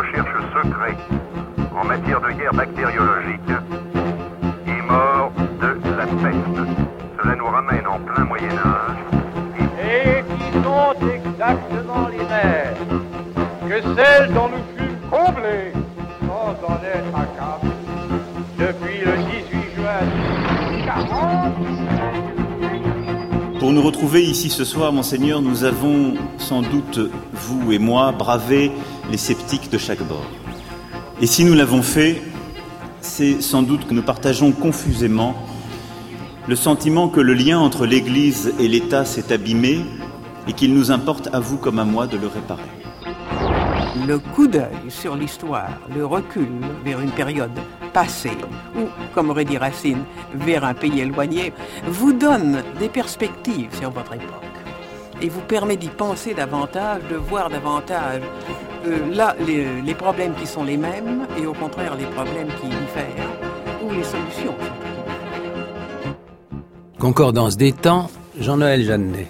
recherches secrets en matière de guerre bactériologique est mort de la peste. Cela nous ramène en plein Moyen-Âge. Et qui sont exactement les mêmes que celles dont nous fûmes comblés sans en être accablés depuis le 18 juin 40. Pour nous retrouver ici ce soir, Monseigneur, nous avons sans doute, vous et moi, bravé les sceptiques de chaque bord. Et si nous l'avons fait, c'est sans doute que nous partageons confusément le sentiment que le lien entre l'Église et l'État s'est abîmé et qu'il nous importe à vous comme à moi de le réparer. Le coup d'œil sur l'histoire, le recul vers une période passée, ou, comme aurait dit Racine, vers un pays éloigné, vous donne des perspectives sur votre époque et vous permet d'y penser davantage, de voir davantage là les problèmes qui sont les mêmes et au contraire les problèmes qui diffèrent ou les solutions. Concordance des temps, Jean-Noël Jeannet.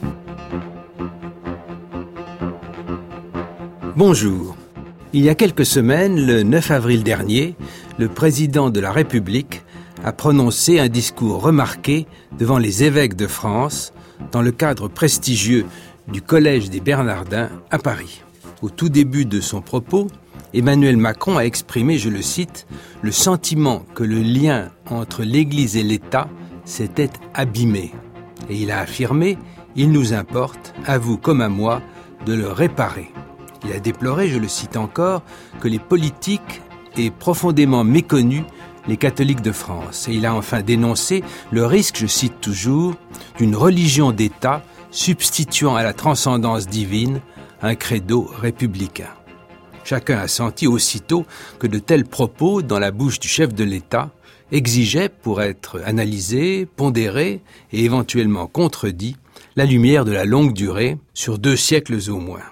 Bonjour. Il y a quelques semaines, le 9 avril dernier, le président de la République a prononcé un discours remarqué devant les évêques de France dans le cadre prestigieux du Collège des Bernardins à Paris. Au tout début de son propos, Emmanuel Macron a exprimé, je le cite, le sentiment que le lien entre l'Église et l'État s'était abîmé. Et il a affirmé, il nous importe, à vous comme à moi, de le réparer. Il a déploré, je le cite encore, que les politiques aient profondément méconnu les catholiques de France. Et il a enfin dénoncé le risque, je cite toujours, d'une religion d'État substituant à la transcendance divine un credo républicain. Chacun a senti aussitôt que de tels propos, dans la bouche du chef de l'État, exigeaient, pour être analysés, pondérés et éventuellement contredits, la lumière de la longue durée sur 2 siècles au moins.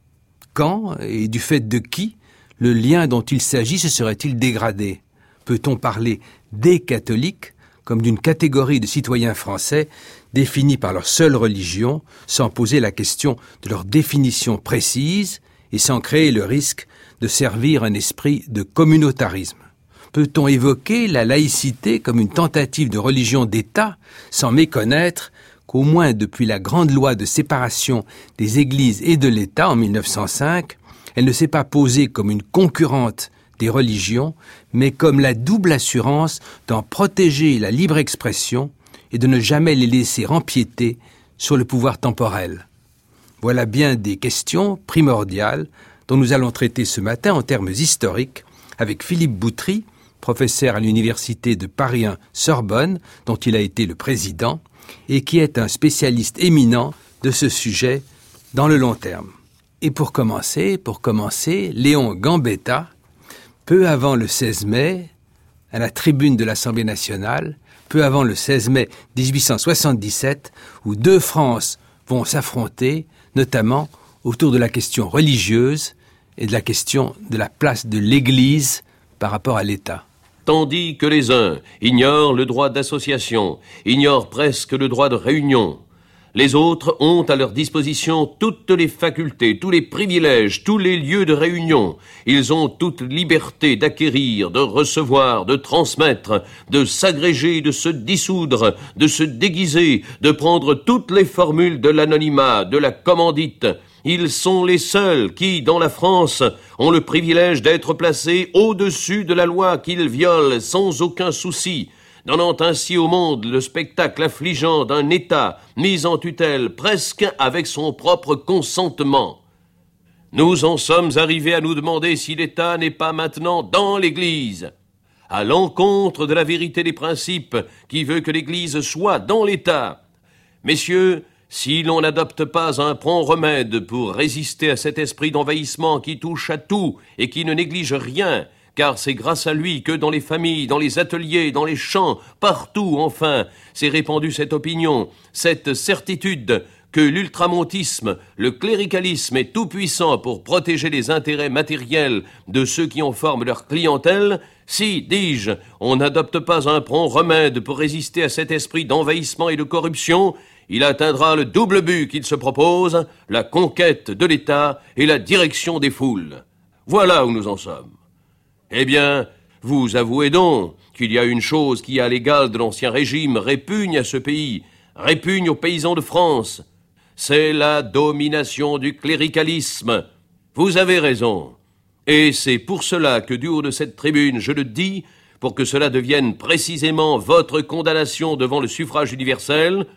Quand, et du fait de qui, le lien dont il s'agit se serait-il dégradé ? Peut-on parler des catholiques comme d'une catégorie de citoyens français définis par leur seule religion, sans poser la question de leur définition précise et sans créer le risque de servir un esprit de communautarisme ? Peut-on évoquer la laïcité comme une tentative de religion d'État sans méconnaître qu'au moins depuis la grande loi de séparation des églises et de l'État en 1905, elle ne s'est pas posée comme une concurrente des religions, mais comme la double assurance d'en protéger la libre expression et de ne jamais les laisser empiéter sur le pouvoir temporel. Voilà bien des questions primordiales dont nous allons traiter ce matin en termes historiques avec Philippe Boutry, professeur à l'université de Paris 1 Sorbonne, dont il a été le président, et qui est un spécialiste éminent de ce sujet dans le long terme. Et pour commencer, Léon Gambetta, peu avant le 16 mai, à la tribune de l'Assemblée nationale, peu avant le 16 mai 1877, où 2 Frances vont s'affronter, notamment autour de la question religieuse et de la question de la place de l'Église par rapport à l'État. Tandis que les uns ignorent le droit d'association, ignorent presque le droit de réunion, les autres ont à leur disposition toutes les facultés, tous les privilèges, tous les lieux de réunion. Ils ont toute liberté d'acquérir, de recevoir, de transmettre, de s'agréger, de se dissoudre, de se déguiser, de prendre toutes les formules de l'anonymat, de la commandite. Ils sont les seuls qui, dans la France, ont le privilège d'être placés au-dessus de la loi qu'ils violent sans aucun souci, donnant ainsi au monde le spectacle affligeant d'un État mis en tutelle presque avec son propre consentement. Nous en sommes arrivés à nous demander si l'État n'est pas maintenant dans l'Église, à l'encontre de la vérité des principes qui veut que l'Église soit dans l'État. Messieurs, si l'on n'adopte pas un prompt remède pour résister à cet esprit d'envahissement qui touche à tout et qui ne néglige rien, car c'est grâce à lui que dans les familles, dans les ateliers, dans les champs, partout, enfin, s'est répandue cette opinion, cette certitude que l'ultramontisme, le cléricalisme est tout-puissant pour protéger les intérêts matériels de ceux qui en forment leur clientèle, si, dis-je, on n'adopte pas un prompt remède pour résister à cet esprit d'envahissement et de corruption, il atteindra le double but qu'il se propose, la conquête de l'État et la direction des foules. Voilà où nous en sommes. Eh bien, vous avouez donc qu'il y a une chose qui, à l'égal de l'Ancien Régime, répugne à ce pays, répugne aux paysans de France. C'est la domination du cléricalisme. Vous avez raison. Et c'est pour cela que du haut de cette tribune, je le dis, pour que cela devienne précisément votre condamnation devant le suffrage universel,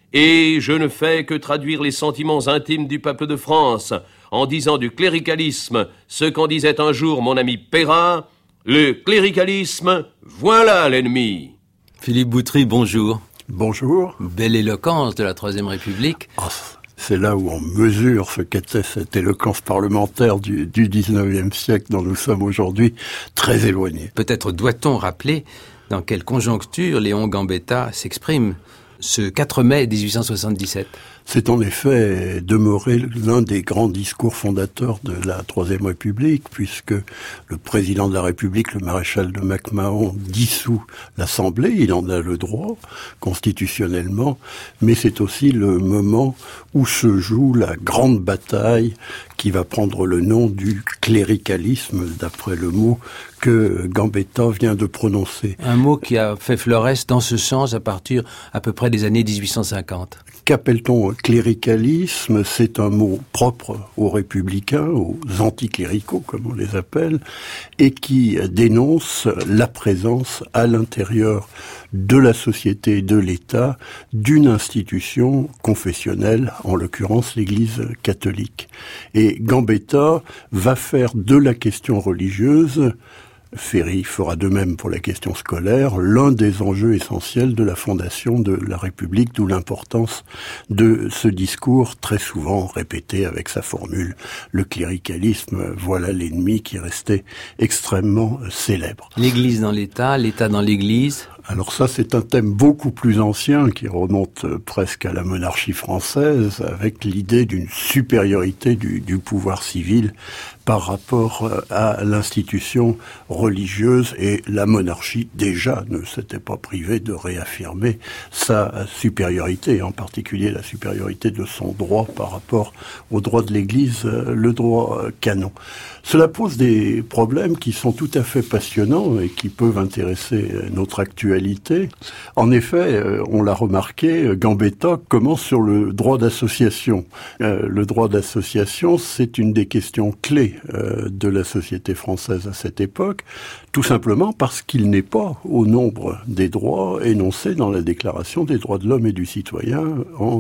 et je ne fais que traduire les sentiments intimes du peuple de France en disant du cléricalisme ce qu'en disait un jour mon ami Perrin, le cléricalisme, voilà l'ennemi. Philippe Boutry, bonjour. Bonjour. Belle éloquence de la Troisième République. C'est là où on mesure ce qu'était cette éloquence parlementaire du 19e siècle dont nous sommes aujourd'hui très éloignés. Peut-être doit-on rappeler dans quelle conjoncture Léon Gambetta s'exprime ce 4 mai 1877. C'est en effet demeuré l'un des grands discours fondateurs de la Troisième République, puisque le président de la République, le maréchal de MacMahon, dissout l'Assemblée, il en a le droit, constitutionnellement, mais c'est aussi le moment où se joue la grande bataille qui va prendre le nom du cléricalisme, d'après le mot que Gambetta vient de prononcer. Un mot qui a fait florès dans ce sens à partir à peu près des années 1850. Qu'appelle-t-on cléricalisme? C'est un mot propre aux républicains, aux anticléricaux comme on les appelle, et qui dénonce la présence à l'intérieur de la société et de l'État d'une institution confessionnelle, en l'occurrence l'Église catholique. Et Gambetta va faire de la question religieuse, Ferry fera de même pour la question scolaire, l'un des enjeux essentiels de la fondation de la République, d'où l'importance de ce discours très souvent répété avec sa formule « le cléricalisme, voilà l'ennemi » qui restait extrêmement célèbre. L'Église dans l'État, l'État dans l'Église. Alors ça, c'est un thème beaucoup plus ancien qui remonte presque à la monarchie française, avec l'idée d'une supériorité du pouvoir civil par rapport à l'institution religieuse, et la monarchie déjà ne s'était pas privée de réaffirmer sa supériorité, en particulier la supériorité de son droit par rapport au droit de l'Église, le droit canon. Cela pose des problèmes qui sont tout à fait passionnants et qui peuvent intéresser notre actualité. En effet, on l'a remarqué, Gambetta commence sur le droit d'association. Le droit d'association, c'est une des questions clés de la société française à cette époque, tout simplement parce qu'il n'est pas au nombre des droits énoncés dans la Déclaration des droits de l'homme et du citoyen en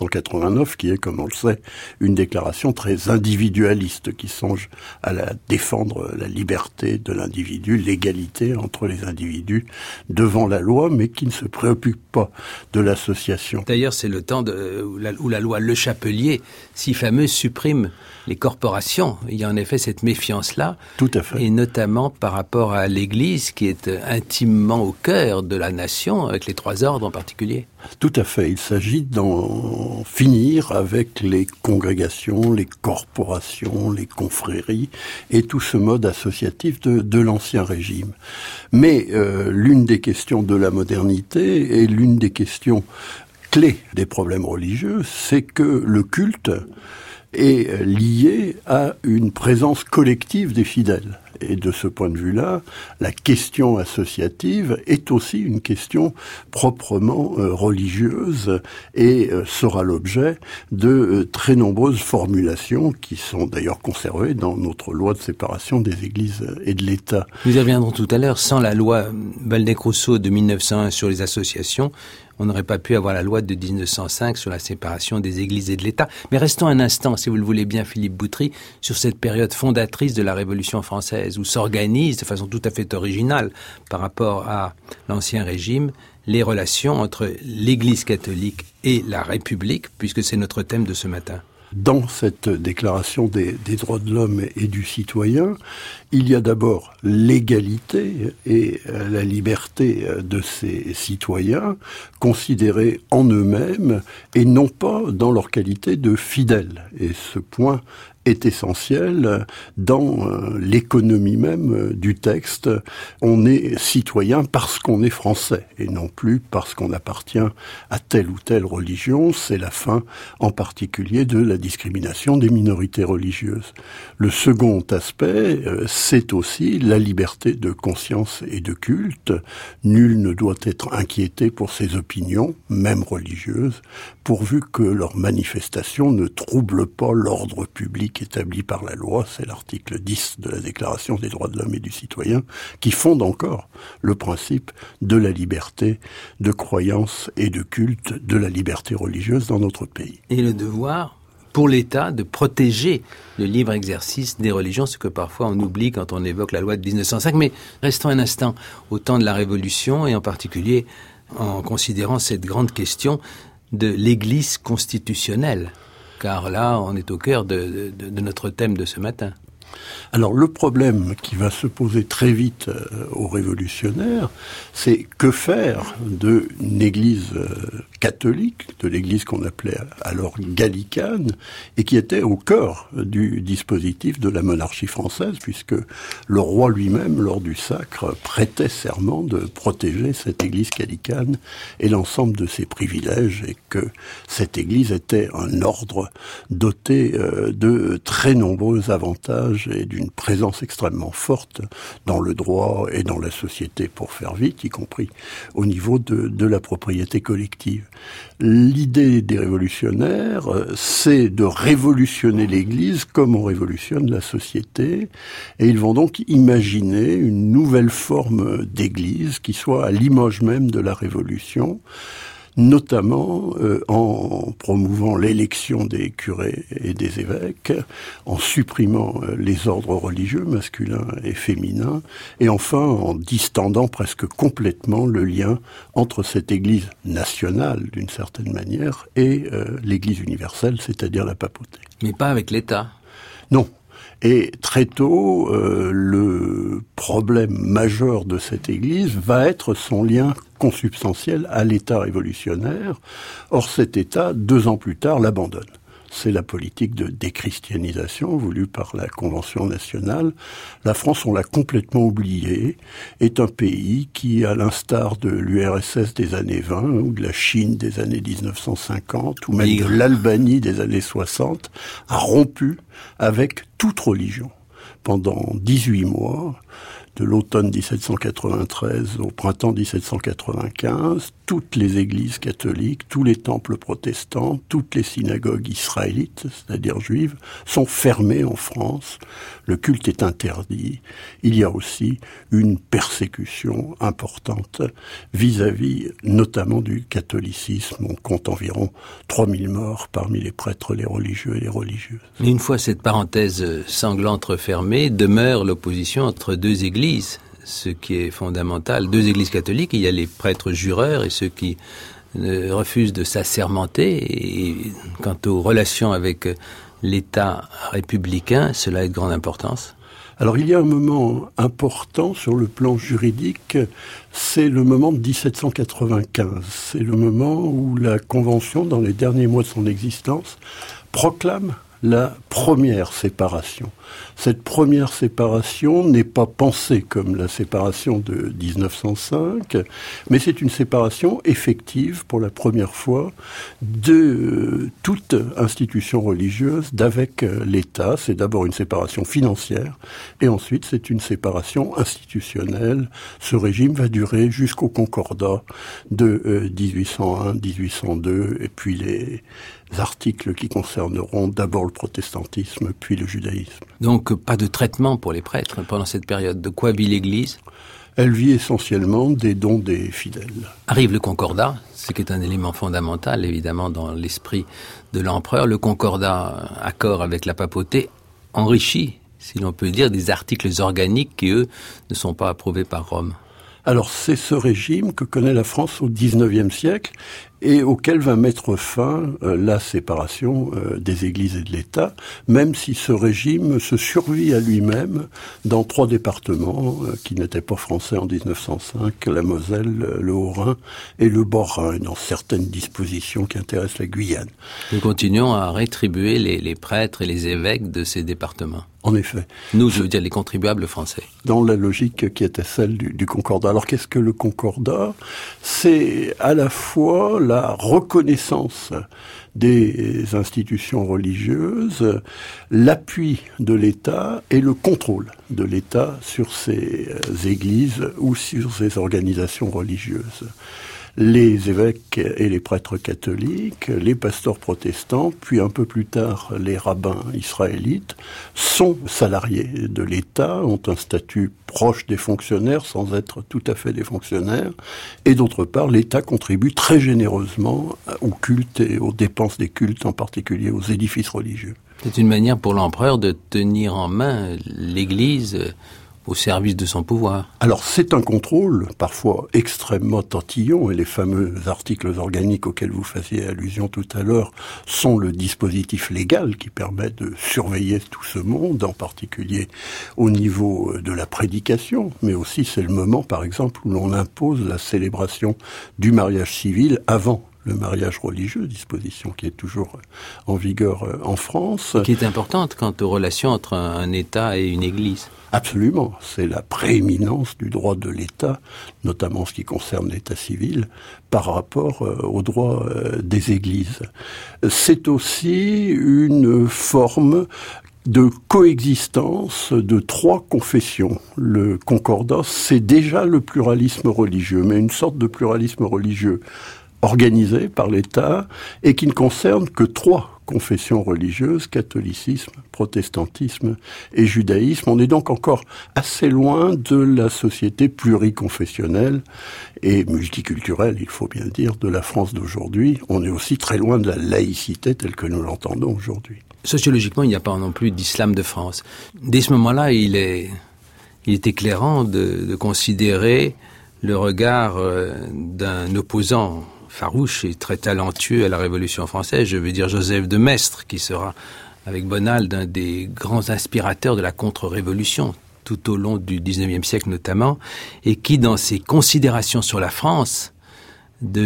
1789, qui est, comme on le sait, une déclaration très individualiste qui songe à défendre la liberté de l'individu, l'égalité entre les individus devant la loi, mais qui ne se préoccupe pas de l'association. D'ailleurs, c'est le temps où la loi Le Chapelier, si fameuse, supprime les corporations. Il y a en effet cette méfiance-là. Tout à fait. Et notamment par rapport à l'Église, qui est intimement au cœur de la nation, avec les trois ordres en particulier. Tout à fait. Il s'agit d'en finir avec les congrégations, les corporations, les confréries et tout ce mode associatif de l'Ancien Régime. Mais l'une des questions de la modernité et l'une des questions clés des problèmes religieux, c'est que le culte est lié à une présence collective des fidèles. Et de ce point de vue-là, la question associative est aussi une question proprement religieuse et sera l'objet de très nombreuses formulations qui sont d'ailleurs conservées dans notre loi de séparation des églises et de l'État. Nous y reviendrons tout à l'heure. Sans la loi Waldeck-Rousseau de 1901 sur les associations, on n'aurait pas pu avoir la loi de 1905 sur la séparation des églises et de l'État. Mais restons un instant, si vous le voulez bien, Philippe Boutry, sur cette période fondatrice de la Révolution française, où s'organisent de façon tout à fait originale par rapport à l'Ancien Régime les relations entre l'Église catholique et la République, puisque c'est notre thème de ce matin. Dans cette déclaration des droits de l'homme et du citoyen, il y a d'abord l'égalité et la liberté de ces citoyens considérés en eux-mêmes et non pas dans leur qualité de fidèles. Et ce point est essentiel dans l'économie même du texte. On est citoyen parce qu'on est français et non plus parce qu'on appartient à telle ou telle religion. C'est la fin en particulier de la discrimination des minorités religieuses. Le second aspect, c'est aussi la liberté de conscience et de culte. Nul ne doit être inquiété pour ses opinions, même religieuses, pourvu que leurs manifestations ne troublent pas l'ordre public établi par la loi. C'est l'article 10 de la Déclaration des droits de l'homme et du citoyen qui fonde encore le principe de la liberté de croyance et de culte, de la liberté religieuse dans notre pays. Et le devoir pour l'État de protéger le libre exercice des religions, ce que parfois on oublie quand on évoque la loi de 1905. Mais restons un instant au temps de la Révolution, et en particulier en considérant cette grande question de l'Église constitutionnelle, car là, on est au cœur de notre thème de ce matin. Alors le problème qui va se poser très vite aux révolutionnaires, c'est que faire d'une église catholique, de l'église qu'on appelait alors gallicane, et qui était au cœur du dispositif de la monarchie française, puisque le roi lui-même, lors du sacre, prêtait serment de protéger cette église gallicane et l'ensemble de ses privilèges, et que cette église était un ordre doté de très nombreux avantages et d'une présence extrêmement forte dans le droit et dans la société, pour faire vite, y compris au niveau de la propriété collective. L'idée des révolutionnaires, c'est de révolutionner l'Église comme on révolutionne la société, et ils vont donc imaginer une nouvelle forme d'Église qui soit à l'image même de la Révolution, notamment en promouvant l'élection des curés et des évêques, en supprimant les ordres religieux masculins et féminins, et enfin en distendant presque complètement le lien entre cette Église nationale, d'une certaine manière, et l'Église universelle, c'est-à-dire la papauté. Mais pas avec l'État. Non. Et très tôt, le problème majeur de cette Église va être son lien consubstantiel à l'État révolutionnaire. Or, cet État, 2 ans plus tard, l'abandonne. C'est la politique de déchristianisation voulue par la Convention nationale. La France, on l'a complètement oubliée, est un pays qui, à l'instar de l'URSS des années 20, ou de la Chine des années 1950, ou même de l'Albanie des années 60, a rompu avec toute religion. Pendant 18 mois, de l'automne 1793 au printemps 1795, toutes les églises catholiques, tous les temples protestants, toutes les synagogues israélites, c'est-à-dire juives, sont fermées en France. Le culte est interdit. Il y a aussi une persécution importante vis-à-vis notamment du catholicisme. On compte environ 3000 morts parmi les prêtres, les religieux et les religieuses. Mais une fois cette parenthèse sanglante refermée, demeure l'opposition entre 2 églises, ce qui est fondamental. 2 églises catholiques, il y a les prêtres jureurs et ceux qui refusent de s'assermenter. Et quant aux relations avec l'État républicain, cela est de grande importance. Alors il y a un moment important sur le plan juridique, c'est le moment de 1795. C'est le moment où la Convention, dans les derniers mois de son existence, proclame la première séparation. Cette première séparation n'est pas pensée comme la séparation de 1905, mais c'est une séparation effective pour la première fois de toute institution religieuse d'avec l'État. C'est d'abord une séparation financière et ensuite c'est une séparation institutionnelle. Ce régime va durer jusqu'au Concordat de 1801-1802 et puis les articles qui concerneront d'abord le protestantisme puis le judaïsme. Donc pas de traitement pour les prêtres pendant cette période. De quoi vit l'Église ? Elle vit essentiellement des dons des fidèles. Arrive le Concordat, ce qui est un élément fondamental évidemment dans l'esprit de l'empereur. Le Concordat, accord avec la papauté, enrichit, si l'on peut dire, des articles organiques qui, eux, ne sont pas approuvés par Rome. Alors c'est ce régime que connaît la France au XIXe siècle et auquel va mettre fin la séparation des églises et de l'État, même si ce régime se survit à lui-même dans 3 départements qui n'étaient pas français en 1905, la Moselle, le Haut-Rhin et le Bas-Rhin, dans certaines dispositions qui intéressent la Guyane. Nous continuons à rétribuer les prêtres et les évêques de ces départements. En effet. Nous, je veux dire les contribuables français. Dans la logique qui était celle du Concordat. Alors qu'est-ce que le Concordat ? C'est à la fois la reconnaissance des institutions religieuses, l'appui de l'État et le contrôle de l'État sur ces églises ou sur ces organisations religieuses. Les évêques et les prêtres catholiques, les pasteurs protestants, puis un peu plus tard les rabbins israélites, sont salariés de l'État, ont un statut proche des fonctionnaires sans être tout à fait des fonctionnaires. Et d'autre part, l'État contribue très généreusement au culte et aux dépenses des cultes, en particulier aux édifices religieux. C'est une manière pour l'empereur de tenir en main l'Église au service de son pouvoir. Alors c'est un contrôle parfois extrêmement tantillon, et les fameux articles organiques auxquels vous faisiez allusion tout à l'heure sont le dispositif légal qui permet de surveiller tout ce monde, en particulier au niveau de la prédication, mais aussi c'est le moment par exemple où l'on impose la célébration du mariage civil avant le mariage religieux, disposition qui est toujours en vigueur en France. Qui est importante quant aux relations entre un État et une Église. Absolument, c'est la prééminence du droit de l'État, notamment en ce qui concerne l'État civil, par rapport au droit des Églises. C'est aussi une forme de coexistence de 3 confessions. Le Concordat, c'est déjà le pluralisme religieux, mais une sorte de pluralisme religieux organisé par l'État et qui ne concerne que 3 confessions religieuses, catholicisme, protestantisme et judaïsme. On est donc encore assez loin de la société pluriconfessionnelle et multiculturelle, il faut bien dire, de la France d'aujourd'hui. On est aussi très loin de la laïcité telle que nous l'entendons aujourd'hui. Sociologiquement, il n'y a pas non plus d'islam de France. Dès ce moment-là, il est éclairant de considérer le regard d'un opposant farouche et très talentueux à la Révolution française, je veux dire Joseph de Maistre, qui sera, avec Bonald, un des grands inspirateurs de la contre-révolution, tout au long du XIXe siècle notamment, et qui, dans ses considérations sur la France de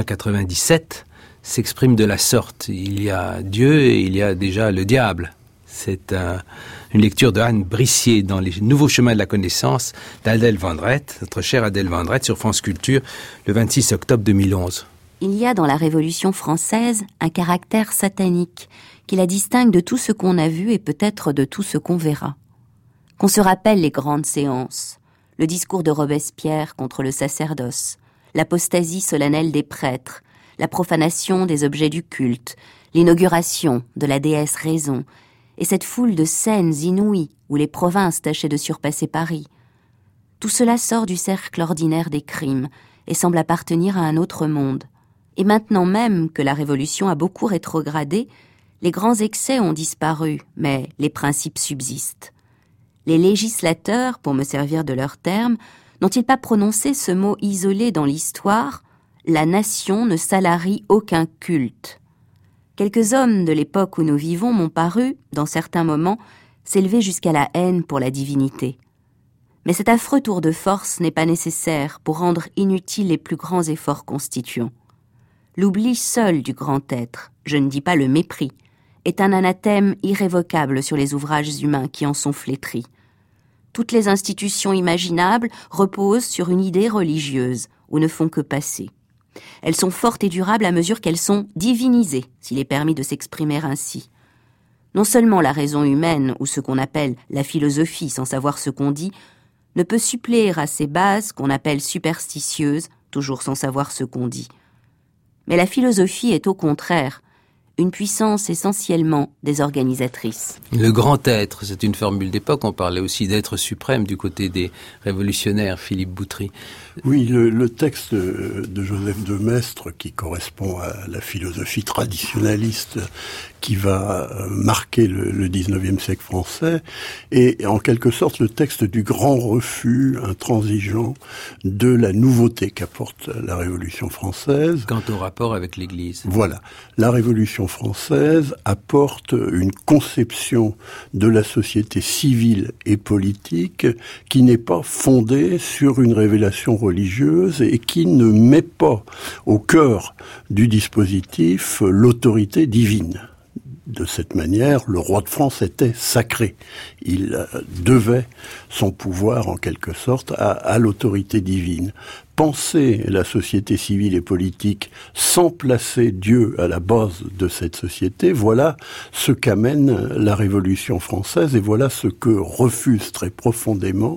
1797, s'exprime de la sorte. Il y a Dieu et il y a déjà le diable. C'est une lecture de Anne Brissier dans Les Nouveaux Chemins de la Connaissance d'Adèle Vendrette, notre chère Adèle Vendrette, sur France Culture, le 26 octobre 2011. Il y a dans la Révolution française un caractère satanique qui la distingue de tout ce qu'on a vu et peut-être de tout ce qu'on verra. Qu'on se rappelle les grandes séances, le discours de Robespierre contre le sacerdoce, l'apostasie solennelle des prêtres, la profanation des objets du culte, l'inauguration de la déesse Raison, et cette foule de scènes inouïes où les provinces tâchaient de surpasser Paris. Tout cela sort du cercle ordinaire des crimes et semble appartenir à un autre monde. Et maintenant même que la Révolution a beaucoup rétrogradé, les grands excès ont disparu, mais les principes subsistent. Les législateurs, pour me servir de leur terme, n'ont-ils pas prononcé ce mot isolé dans l'histoire ? La nation ne salarie aucun culte. Quelques hommes de l'époque où nous vivons m'ont paru, dans certains moments, s'élever jusqu'à la haine pour la divinité. Mais cet affreux tour de force n'est pas nécessaire pour rendre inutiles les plus grands efforts constituants. L'oubli seul du grand être, je ne dis pas le mépris, est un anathème irrévocable sur les ouvrages humains qui en sont flétris. Toutes les institutions imaginables reposent sur une idée religieuse ou ne font que passer. Elles sont fortes et durables à mesure qu'elles sont divinisées, s'il est permis de s'exprimer ainsi. Non seulement la raison humaine, ou ce qu'on appelle la philosophie sans savoir ce qu'on dit, ne peut suppléer à ces bases qu'on appelle superstitieuses, toujours sans savoir ce qu'on dit. Mais la philosophie est au contraire une puissance essentiellement désorganisatrice. Le grand être, c'est une formule d'époque. On parlait aussi d'être suprême du côté des révolutionnaires, Philippe Boutry. Oui, le texte de Joseph de Maistre, qui correspond à la philosophie traditionnaliste qui va marquer le 19e siècle français est en quelque sorte le texte du grand refus intransigeant de la nouveauté qu'apporte la Révolution française. Quant au rapport avec l'Église. Voilà. La Révolution française apporte une conception de la société civile et politique qui n'est pas fondée sur une révélation religieuse et qui ne met pas au cœur du dispositif l'autorité divine. De cette manière, le roi de France était sacré. Il devait son pouvoir, en quelque sorte, à l'autorité divine. Penser la société civile et politique sans placer Dieu à la base de cette société, voilà ce qu'amène la Révolution française et voilà ce que refuse très profondément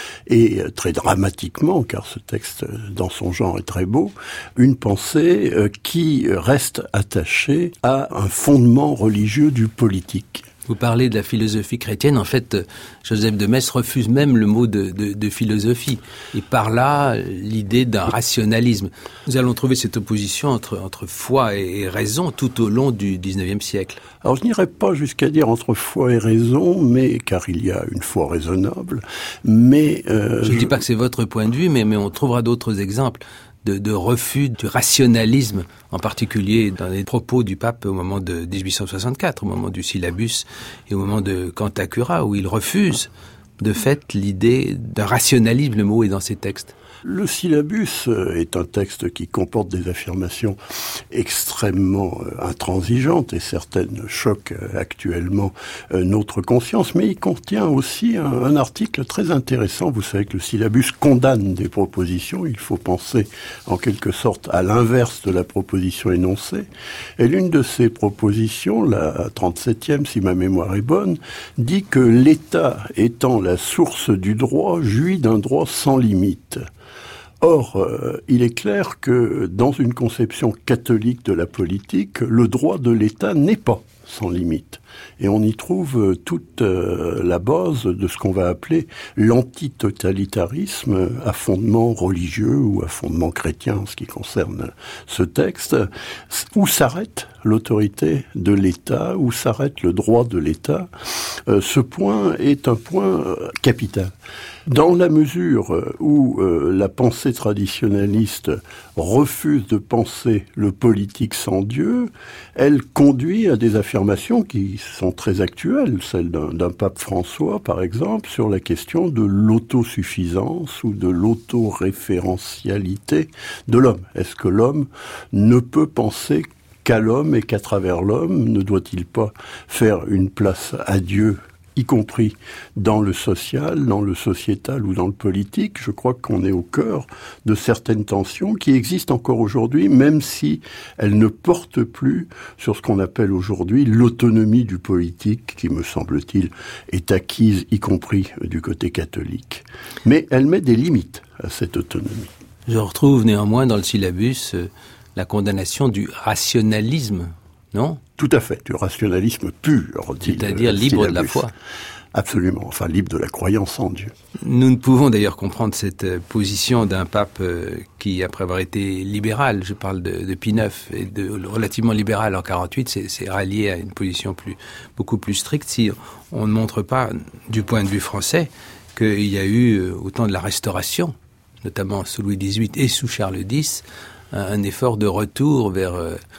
et très dramatiquement, car ce texte dans son genre est très beau, une pensée qui reste attachée à un fondement religieux du politique. Vous parlez de la philosophie chrétienne. En fait, Joseph de Maistre refuse même le mot de philosophie. Et par là, l'idée d'un rationalisme. Nous allons trouver cette opposition entre foi et raison tout au long du XIXe siècle. Alors, je n'irai pas jusqu'à dire entre foi et raison, mais car il y a une foi raisonnable. Mais je ne dis pas que c'est votre point de vue, mais on trouvera d'autres exemples de refus du rationalisme, en particulier dans les propos du pape au moment de 1864, au moment du syllabus et au moment de Cantacura, où il refuse de fait l'idée d'un rationalisme, le mot est dans ses textes. Le syllabus est un texte qui comporte des affirmations extrêmement intransigeantes et certaines choquent actuellement notre conscience, mais il contient aussi un article très intéressant. Vous savez que le syllabus condamne des propositions, il faut penser en quelque sorte à l'inverse de la proposition énoncée. Et l'une de ces propositions, la 37e si ma mémoire est bonne, dit que l'État étant la source du droit, jouit d'un droit sans limite. Or, il est clair que dans une conception catholique de la politique, le droit de l'État n'est pas sans limite. Et on y trouve toute la base de ce qu'on va appeler l'antitotalitarisme à fondement religieux ou à fondement chrétien en ce qui concerne ce texte. Où s'arrête l'autorité de l'État, où s'arrête le droit de l'État? Ce point est un point capital. Dans la mesure où la pensée traditionnaliste refuse de penser le politique sans Dieu, elle conduit à des affirmations qui sont très actuelles, celle d'un pape François, par exemple, sur la question de l'autosuffisance ou de l'autoréférentialité de l'homme. Est-ce que l'homme ne peut penser qu'à l'homme et qu'à travers l'homme, ne doit-il pas faire une place à Dieu, y compris dans le social, dans le sociétal ou dans le politique? Je crois qu'on est au cœur de certaines tensions qui existent encore aujourd'hui, même si elles ne portent plus sur ce qu'on appelle aujourd'hui l'autonomie du politique, qui, me semble-t-il, est acquise, y compris du côté catholique. Mais elle met des limites à cette autonomie. Je retrouve néanmoins dans le syllabus la condamnation du rationalisme, non ? Tout à fait, du rationalisme pur, dit c'est-à-dire libre de la foi. Absolument, enfin libre de la croyance en Dieu. Nous ne pouvons d'ailleurs comprendre cette position d'un pape qui, après avoir été libéral, je parle de Pie IX, et de relativement libéral en 48, c'est rallié à une position beaucoup plus stricte si on ne montre pas, du point de vue français, qu'il y a eu, au temps de la Restauration, notamment sous Louis XVIII et sous Charles X, un effort de retour vers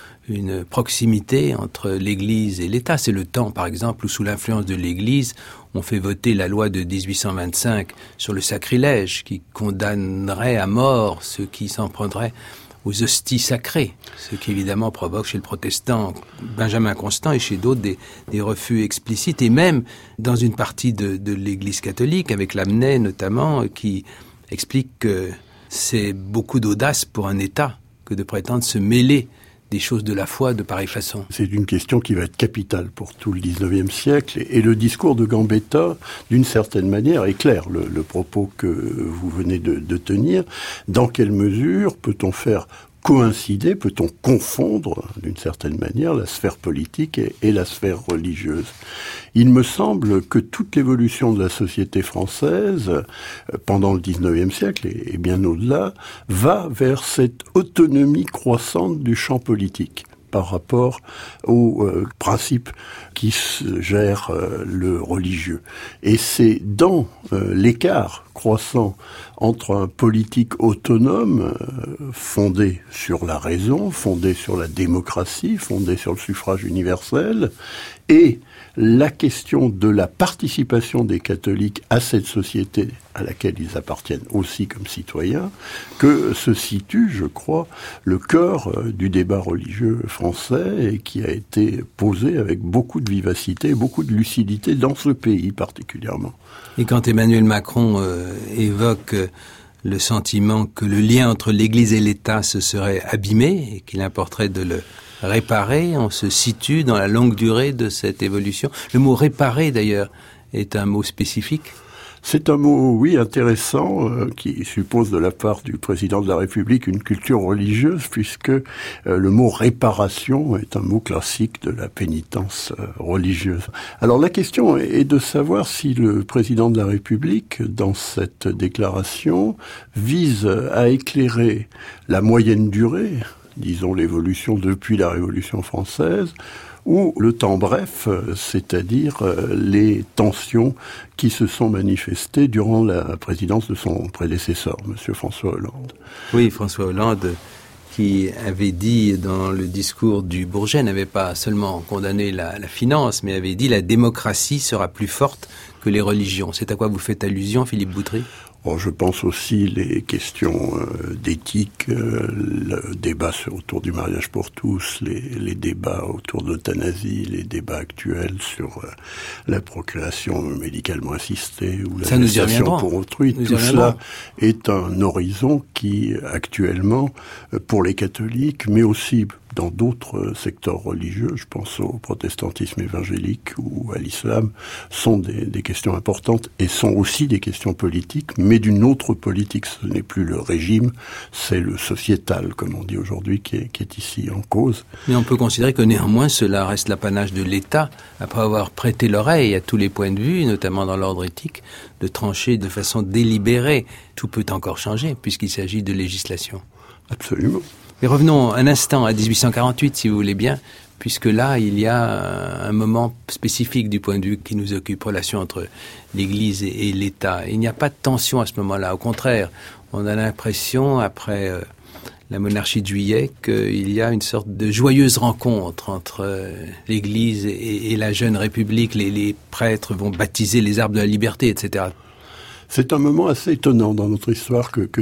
une proximité entre l'Église et l'État. C'est le temps, par exemple, où sous l'influence de l'Église, on fait voter la loi de 1825 sur le sacrilège, qui condamnerait à mort ceux qui s'en prendraient aux hosties sacrées, ce qui évidemment provoque chez le protestant Benjamin Constant et chez d'autres des refus explicites, et même dans une partie de l'Église catholique, avec Lamennais notamment, qui explique que c'est beaucoup d'audace pour un État que de prétendre se mêler des choses de la foi de pareille façon. C'est une question qui va être capitale pour tout le XIXe siècle. Et le discours de Gambetta, d'une certaine manière, éclaire le propos que vous venez de tenir. Dans quelle mesure peut-on faire coïncider, peut-on confondre, d'une certaine manière, la sphère politique et la sphère religieuse? Il me semble que toute l'évolution de la société française, pendant le XIXe siècle et bien au-delà, va vers cette autonomie croissante du champ politique. par rapport aux principes qui gèrent le religieux. Et c'est dans l'écart croissant entre un politique autonome fondé sur la raison, fondé sur la démocratie, fondé sur le suffrage universel, et la question de la participation des catholiques à cette société à laquelle ils appartiennent aussi comme citoyens, que se situe, je crois, le cœur du débat religieux français et qui a été posé avec beaucoup de vivacité, beaucoup de lucidité dans ce pays particulièrement. Et quand Emmanuel Macron évoque le sentiment que le lien entre l'Église et l'État se serait abîmé et qu'il importerait de le réparer, on se situe dans la longue durée de cette évolution. Le mot réparer, d'ailleurs, est un mot spécifique. C'est un mot, oui, intéressant, qui suppose de la part du président de la République une culture religieuse, puisque le mot réparation est un mot classique de la pénitence religieuse. Alors la question est de savoir si le président de la République, dans cette déclaration, vise à éclairer la moyenne durée, disons l'évolution depuis la Révolution française, ou le temps bref, c'est-à-dire les tensions qui se sont manifestées durant la présidence de son prédécesseur, M. François Hollande. Oui, François Hollande, qui avait dit dans le discours du Bourget, n'avait pas seulement condamné la finance, mais avait dit la démocratie sera plus forte que les religions. C'est à quoi vous faites allusion, Philippe Boutry ? Je pense aussi les questions d'éthique, le débat autour du mariage pour tous, les débats autour de l'euthanasie, les débats actuels sur la procréation médicalement assistée ou la gestation pour autrui. Tout cela est un horizon qui, actuellement, pour les catholiques, mais aussi dans d'autres secteurs religieux, je pense au protestantisme évangélique ou à l'islam, sont des questions importantes et sont aussi des questions politiques, mais d'une autre politique. Ce n'est plus le régime, c'est le sociétal, comme on dit aujourd'hui, qui est ici en cause. Mais on peut considérer que néanmoins cela reste l'apanage de l'État, après avoir prêté l'oreille à tous les points de vue, notamment dans l'ordre éthique, de trancher de façon délibérée. Tout peut encore changer, puisqu'il s'agit de législation. Absolument. Mais revenons un instant à 1848, si vous voulez bien, puisque là, il y a un moment spécifique du point de vue qui nous occupe, relation entre l'Église et l'État. Il n'y a pas de tension à ce moment-là. Au contraire, on a l'impression, après la monarchie de Juillet, qu'il y a une sorte de joyeuse rencontre entre l'Église et la jeune République. Les prêtres vont baptiser les arbres de la liberté, etc. C'est un moment assez étonnant dans notre histoire que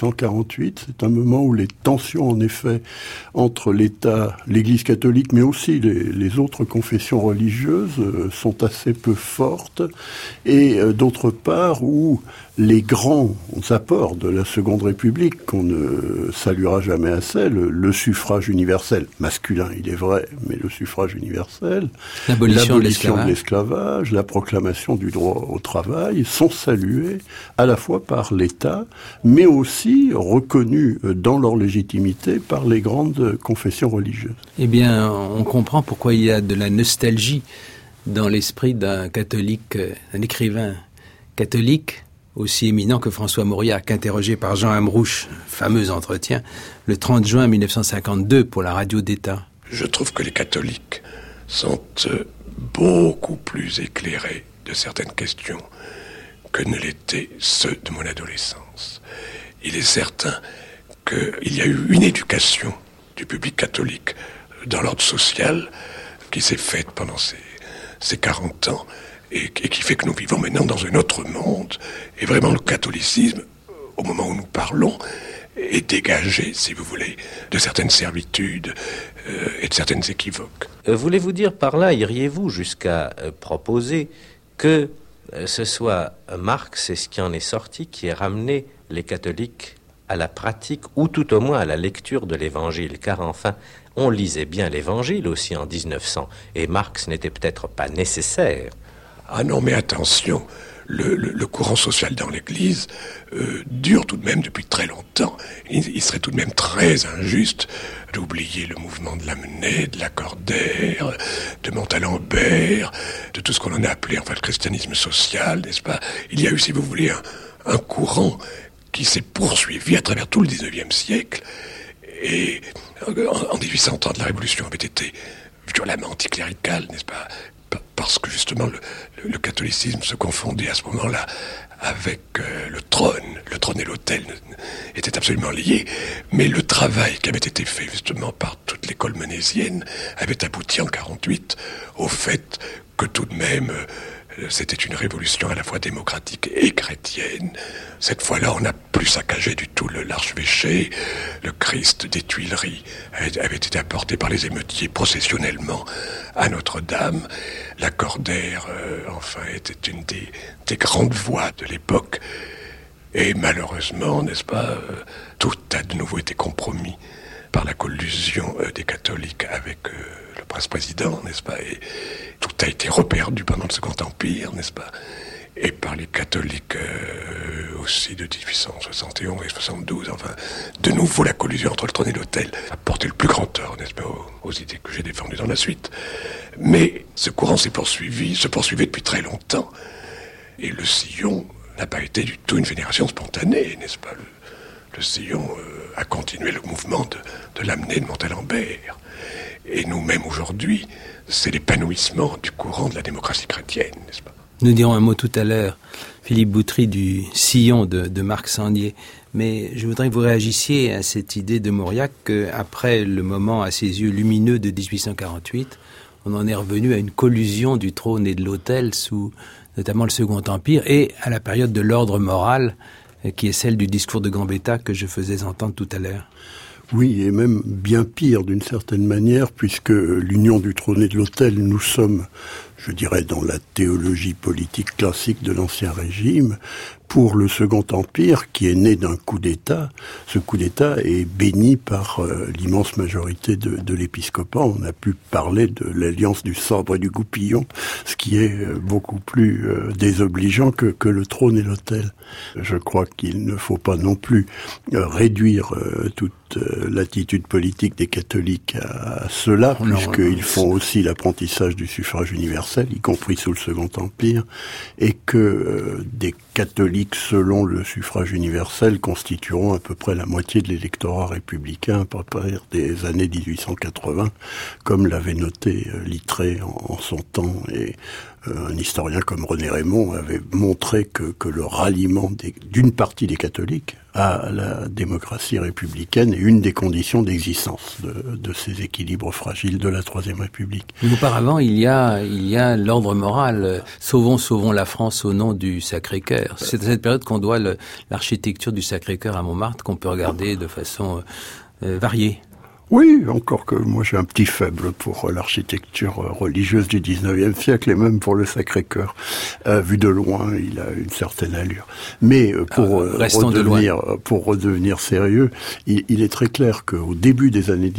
1848. C'est un moment où les tensions, en effet, entre l'État, l'Église catholique, mais aussi les autres confessions religieuses sont assez peu fortes. Et d'autre part, où les grands apports de la Seconde République, qu'on ne saluera jamais assez, le suffrage universel, masculin il est vrai, mais le suffrage universel, l'abolition de l'esclavage, la proclamation du droit au travail, sont salués à la fois par l'État, mais aussi reconnus dans leur légitimité par les grandes confessions religieuses. Eh bien, on comprend pourquoi il y a de la nostalgie dans l'esprit d'un catholique, un écrivain catholique, aussi éminent que François Mauriac, interrogé par Jean Amrouche, fameux entretien, le 30 juin 1952 pour la radio d'État. Je trouve que les catholiques sont beaucoup plus éclairés de certaines questions que ne l'étaient ceux de mon adolescence. Il est certain qu'il y a eu une éducation du public catholique dans l'ordre social qui s'est faite pendant ces 40 ans et qui fait que nous vivons maintenant dans un autre monde. Et vraiment, le catholicisme, au moment où nous parlons, est dégagé, si vous voulez, de certaines servitudes et de certaines équivoques. Voulez-vous dire par là, iriez-vous jusqu'à proposer que ce soit Marx, c'est ce qui en est sorti, qui ait ramené les catholiques à la pratique, ou tout au moins à la lecture de l'Évangile, car enfin, on lisait bien l'Évangile aussi en 1900, et Marx n'était peut-être pas nécessaire. Ah non, mais attention, le courant social dans l'Église dure tout de même depuis très longtemps. Il serait tout de même très injuste d'oublier le mouvement de Lamennais, de Lacordaire, de Montalembert, de tout ce qu'on en a appelé enfin le christianisme social, n'est-ce pas? Il y a eu, si vous voulez, un courant qui s'est poursuivi à travers tout le XIXe siècle Et en 1830, la Révolution avait été violemment anticléricale, n'est-ce pas? Parce que justement le catholicisme se confondait à ce moment-là avec le trône. Le trône et l'autel étaient absolument liés, mais le travail qui avait été fait justement par toute l'école menésienne avait abouti en 48 au fait que tout de même c'était une révolution à la fois démocratique et chrétienne. Cette fois-là, on n'a plus saccagé du tout l'archevêché. Le Christ des Tuileries avait été apporté par les émeutiers processionnellement à Notre-Dame. Lacordaire, enfin, était une des grandes voix de l'époque. Et malheureusement, n'est-ce pas, tout a de nouveau été compromis par la collusion des catholiques avec le prince-président, n'est-ce pas? Et tout a été reperdu pendant le Second Empire, n'est-ce pas? Et par les catholiques aussi de 1871 et 72, enfin, de nouveau la collusion entre le trône et l'autel a porté le plus grand tort, n'est-ce pas, aux idées que j'ai défendues dans la suite. Mais ce courant se poursuivait depuis très longtemps. Et le sillon n'a pas été du tout une vénération spontanée, n'est-ce pas? Le sillon a continué le mouvement de l'amener de Montalembert. Et nous-mêmes aujourd'hui, c'est l'épanouissement du courant de la démocratie chrétienne, n'est-ce pas? Nous dirons un mot tout à l'heure, Philippe Boutry, du sillon de Marc Sangnier. Mais je voudrais que vous réagissiez à cette idée de Mauriac qu'après le moment à ses yeux lumineux de 1848, on en est revenu à une collusion du trône et de l'autel sous notamment le Second Empire et à la période de l'ordre moral qui est celle du discours de Gambetta que je faisais entendre tout à l'heure. Oui, et même bien pire d'une certaine manière, puisque l'union du trône et de l'autel, nous sommes, je dirais, dans la théologie politique classique de l'Ancien Régime, pour le Second Empire, qui est né d'un coup d'État. Ce coup d'État est béni par l'immense majorité de l'épiscopat. On a pu parler de l'alliance du sabre et du goupillon, ce qui est beaucoup plus désobligeant que le trône et l'autel. Je crois qu'il ne faut pas non plus réduire toute l'attitude politique des catholiques à cela, puisqu'ils font aussi l'apprentissage du suffrage universel, y compris sous le Second Empire, et que des catholiques, selon le suffrage universel, constitueront à peu près la moitié de l'électorat républicain à partir des années 1880, comme l'avait noté Littré en son temps, et un historien comme René Raymond avait montré que le ralliement d'une partie des catholiques à la démocratie républicaine est une des conditions d'existence de ces équilibres fragiles de la Troisième République. Mais auparavant, il y a l'ordre moral. Sauvons la France au nom du Sacré-Cœur. C'est à cette période qu'on doit l'architecture du Sacré-Cœur à Montmartre, qu'on peut regarder de façon variée. Oui, encore que moi j'ai un petit faible pour l'architecture religieuse du 19e siècle et même pour le Sacré-Cœur. Vu de loin, il a une certaine allure. Mais pour redevenir sérieux, il est très clair qu'au début des années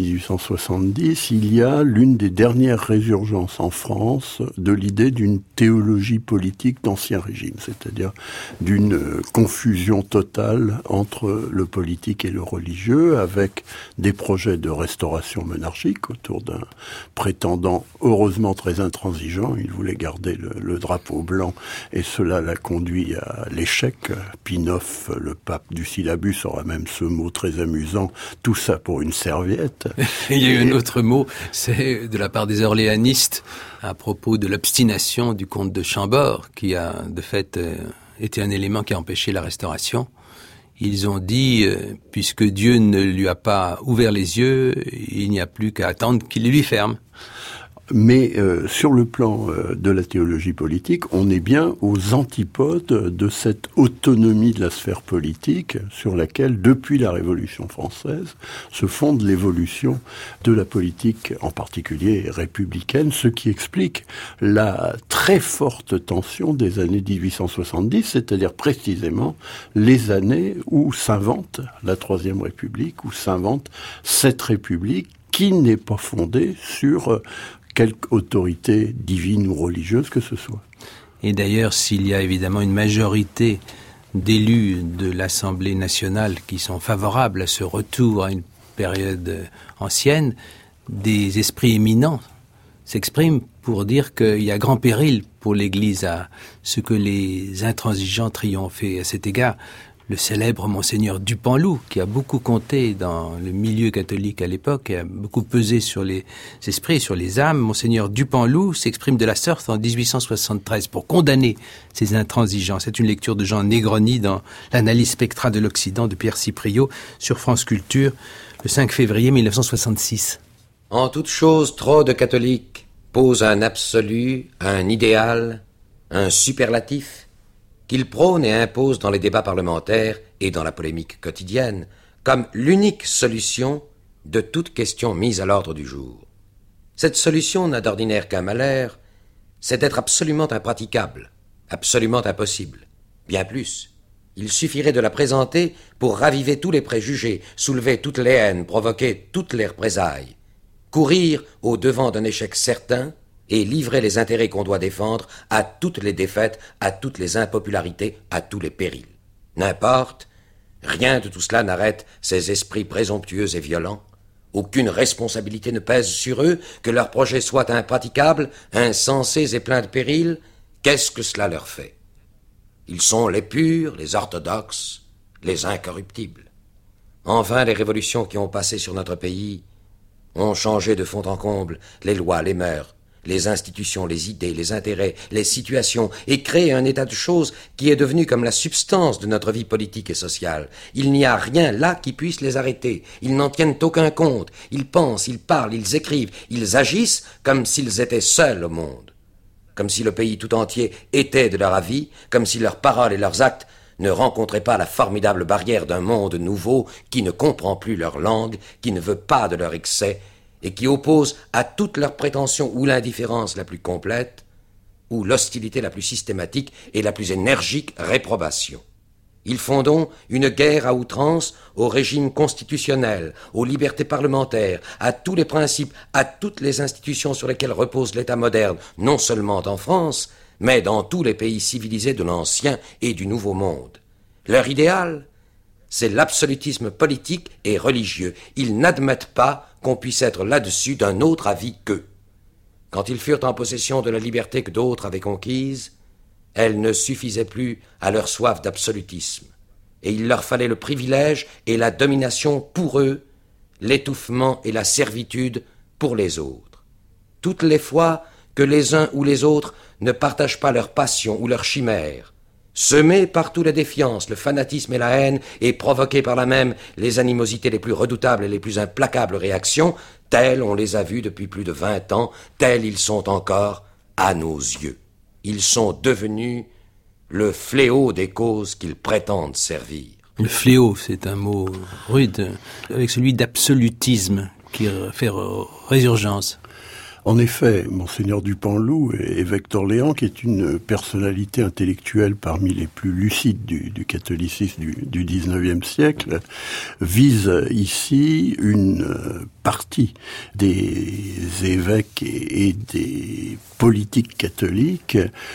1870, il y a l'une des dernières résurgences en France de l'idée d'une théologie politique d'Ancien Régime, c'est-à-dire d'une confusion totale entre le politique et le religieux, avec des projets de restauration monarchique autour d'un prétendant heureusement très intransigeant. Il voulait garder le drapeau blanc et cela l'a conduit à l'échec. Pie IX, le pape du syllabus, aura même ce mot très amusant, tout ça pour une serviette. Et il y a eu un autre mot, c'est de la part des orléanistes à propos de l'obstination du comte de Chambord, qui a de fait été un élément qui a empêché la restauration. Ils ont dit, puisque Dieu ne lui a pas ouvert les yeux, il n'y a plus qu'à attendre qu'il les lui ferme. Mais sur le plan de la théologie politique, on est bien aux antipodes de cette autonomie de la sphère politique sur laquelle, depuis la Révolution française, se fonde l'évolution de la politique, en particulier républicaine, ce qui explique la très forte tension des années 1870, c'est-à-dire précisément les années où s'invente la Troisième République, où s'invente cette République qui n'est pas fondée sur quelque autorité divine ou religieuse que ce soit. Et d'ailleurs, s'il y a évidemment une majorité d'élus de l'Assemblée nationale qui sont favorables à ce retour à une période ancienne, des esprits éminents s'expriment pour dire qu'il y a grand péril pour l'Église à ce que les intransigeants triomphent. Et à cet égard, le célèbre monseigneur Dupanloup, qui a beaucoup compté dans le milieu catholique à l'époque, et a beaucoup pesé sur les esprits, sur les âmes. Monseigneur Dupanloup s'exprime de la sorte en 1873 pour condamner ces intransigeants. C'est une lecture de Jean Negroni dans l'analyse spectrale de l'Occident de Pierre Cipriot sur France Culture, le 5 février 1966. En toute chose, trop de catholiques posent un absolu, un idéal, un superlatif, qu'ils prônent et imposent dans les débats parlementaires et dans la polémique quotidienne comme l'unique solution de toute question mise à l'ordre du jour. Cette solution n'a d'ordinaire qu'un malheur, c'est d'être absolument impraticable, absolument impossible. Bien plus, il suffirait de la présenter pour raviver tous les préjugés, soulever toutes les haines, provoquer toutes les représailles, courir au devant d'un échec certain et livrer les intérêts qu'on doit défendre à toutes les défaites, à toutes les impopularités, à tous les périls. N'importe, rien de tout cela n'arrête ces esprits présomptueux et violents. Aucune responsabilité ne pèse sur eux, que leurs projets soient impraticables, insensés et pleins de périls. Qu'est-ce que cela leur fait? Ils sont les purs, les orthodoxes, les incorruptibles. Enfin, les révolutions qui ont passé sur notre pays ont changé de fond en comble les lois, les mœurs, les institutions, les idées, les intérêts, les situations, et créent un état de choses qui est devenu comme la substance de notre vie politique et sociale. Il n'y a rien là qui puisse les arrêter. Ils n'en tiennent aucun compte. Ils pensent, ils parlent, ils écrivent, ils agissent comme s'ils étaient seuls au monde. Comme si le pays tout entier était de leur avis, comme si leurs paroles et leurs actes ne rencontraient pas la formidable barrière d'un monde nouveau qui ne comprend plus leur langue, qui ne veut pas de leur excès, et qui oppose à toutes leurs prétentions ou l'indifférence la plus complète, ou l'hostilité la plus systématique et la plus énergique réprobation. Ils font donc une guerre à outrance au régime constitutionnel, aux libertés parlementaires, à tous les principes, à toutes les institutions sur lesquelles repose l'État moderne, non seulement en France, mais dans tous les pays civilisés de l'Ancien et du Nouveau Monde. Leur idéal, c'est l'absolutisme politique et religieux. Ils n'admettent pas qu'on puisse être là-dessus d'un autre avis qu'eux. Quand ils furent en possession de la liberté que d'autres avaient conquise, elle ne suffisait plus à leur soif d'absolutisme, et il leur fallait le privilège et la domination pour eux, l'étouffement et la servitude pour les autres. Toutes les fois que les uns ou les autres ne partagent pas leur passion ou leur chimère, semés partout la défiance, le fanatisme et la haine, et provoqués par là même les animosités les plus redoutables et les plus implacables réactions, tels on les a vus depuis plus de 20 ans, tels ils sont encore à nos yeux. Ils sont devenus le fléau des causes qu'ils prétendent servir. Le fléau, c'est un mot rude, avec celui d'absolutisme qui fait résurgence. En effet, Monseigneur Dupanloup, évêque d'Orléans, qui est une personnalité intellectuelle parmi les plus lucides du catholicisme du XIXe siècle, vise ici une partie des évêques et des politiques catholiques,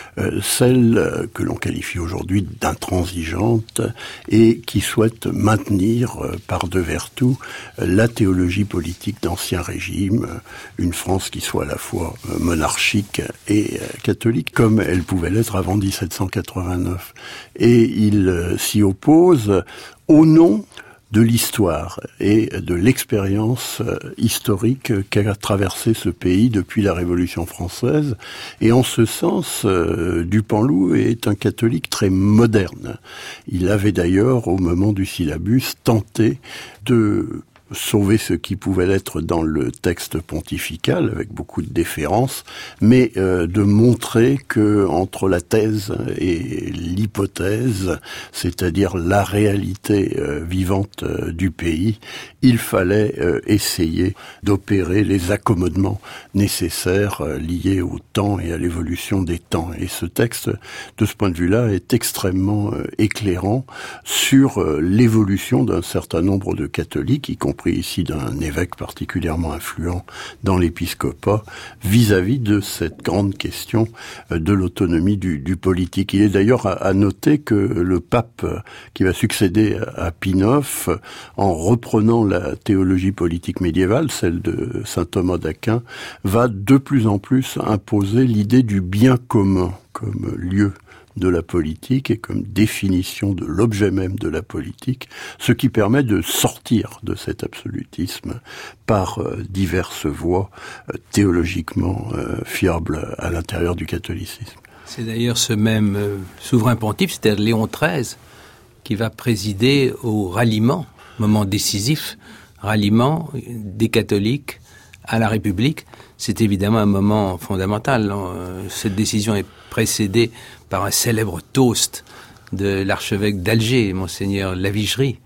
celle que l'on qualifie aujourd'hui d'intransigeante et qui souhaite maintenir par-devers tout la théologie politique d'Ancien Régime, une France qui soit à la fois monarchique et catholique, comme elle pouvait l'être avant 1789. Et il s'y oppose au nom de l'histoire et de l'expérience historique qu'a traversé ce pays depuis la Révolution française. Et en ce sens, Dupanloup est un catholique très moderne. Il avait d'ailleurs, au moment du syllabus, tenté de sauver ce qui pouvait l'être dans le texte pontifical, avec beaucoup de déférence, mais de montrer que entre la thèse et l'hypothèse, c'est-à-dire la réalité vivante du pays, il fallait essayer d'opérer les accommodements nécessaires liés au temps et à l'évolution des temps. Et ce texte, de ce point de vue-là, est extrêmement éclairant sur l'évolution d'un certain nombre de catholiques, y compris ici d'un évêque particulièrement influent dans l'épiscopat, vis-à-vis de cette grande question de l'autonomie du politique. Il est d'ailleurs à noter que le pape qui va succéder à Pie IX, en reprenant la théologie politique médiévale, celle de saint Thomas d'Aquin, va de plus en plus imposer l'idée du bien commun comme lieu de la politique et comme définition de l'objet même de la politique, ce qui permet de sortir de cet absolutisme par diverses voies théologiquement fiables à l'intérieur du catholicisme. C'est d'ailleurs ce même souverain pontife, c'est-à-dire Léon XIII, qui va présider au ralliement, moment décisif, ralliement des catholiques à la République. C'est évidemment un moment fondamental. Cette décision est précédée par un célèbre toast de l'archevêque d'Alger, Monseigneur Lavigerie.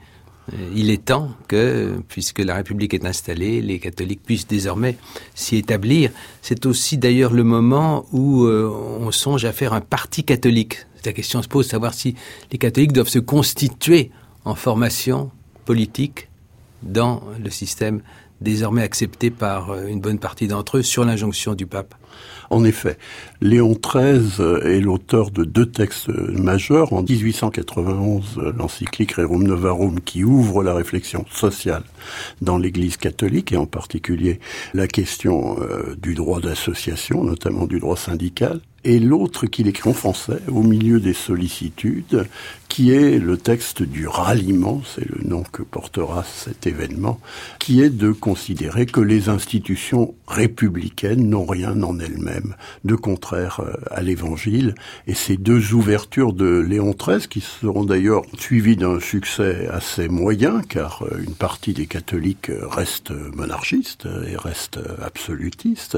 Il est temps que, puisque la République est installée, les catholiques puissent désormais s'y établir. C'est aussi d'ailleurs le moment où on songe à faire un parti catholique. La question se pose de savoir si les catholiques doivent se constituer en formation politique dans le système désormais accepté par une bonne partie d'entre eux sur l'injonction du pape. En effet, Léon XIII est l'auteur de 2 textes majeurs. En 1891, l'encyclique Rerum Novarum, qui ouvre la réflexion sociale dans l'Église catholique, et en particulier la question du droit d'association, notamment du droit syndical. Et l'autre qu'il écrit en français, au milieu des sollicitudes, qui est le texte du ralliement, c'est le nom que portera cet événement, qui est de considérer que les institutions républicaines n'ont rien en elles-mêmes de contraire à l'Évangile. Et ces 2 ouvertures de Léon XIII, qui seront d'ailleurs suivies d'un succès assez moyen, car une partie des catholiques reste monarchiste et reste absolutiste,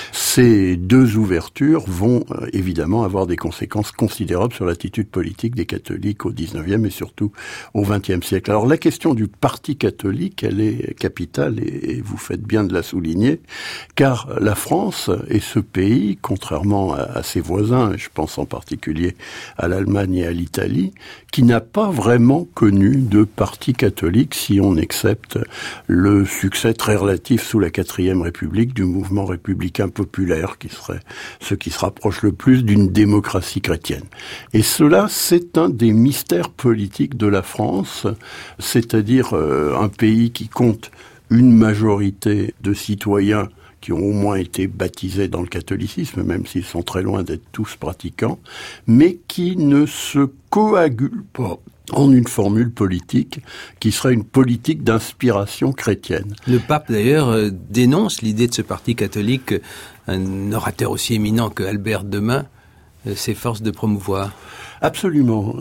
ces 2 ouvertures vont évidemment avoir des conséquences considérables sur l'attitude politique des catholiques au XIXe et surtout au XXe siècle. Alors la question du parti catholique, elle est capitale et vous faites bien de la souligner, car la France est ce pays, contrairement à ses voisins, et je pense en particulier à l'Allemagne et à l'Italie, qui n'a pas vraiment connu de parti catholique si on accepte le succès très relatif sous la 4e République du mouvement républicain populaire, qui serait ce qui se rapproche le plus d'une démocratie chrétienne. Et cela, c'est un des mystères politiques de la France, c'est-à-dire un pays qui compte une majorité de citoyens qui ont au moins été baptisés dans le catholicisme, même s'ils sont très loin d'être tous pratiquants, mais qui ne se coagulent pas en une formule politique qui serait une politique d'inspiration chrétienne. Le pape, d'ailleurs, dénonce l'idée de ce parti catholique. Un orateur aussi éminent que Albert Demain s'efforce de promouvoir. Absolument.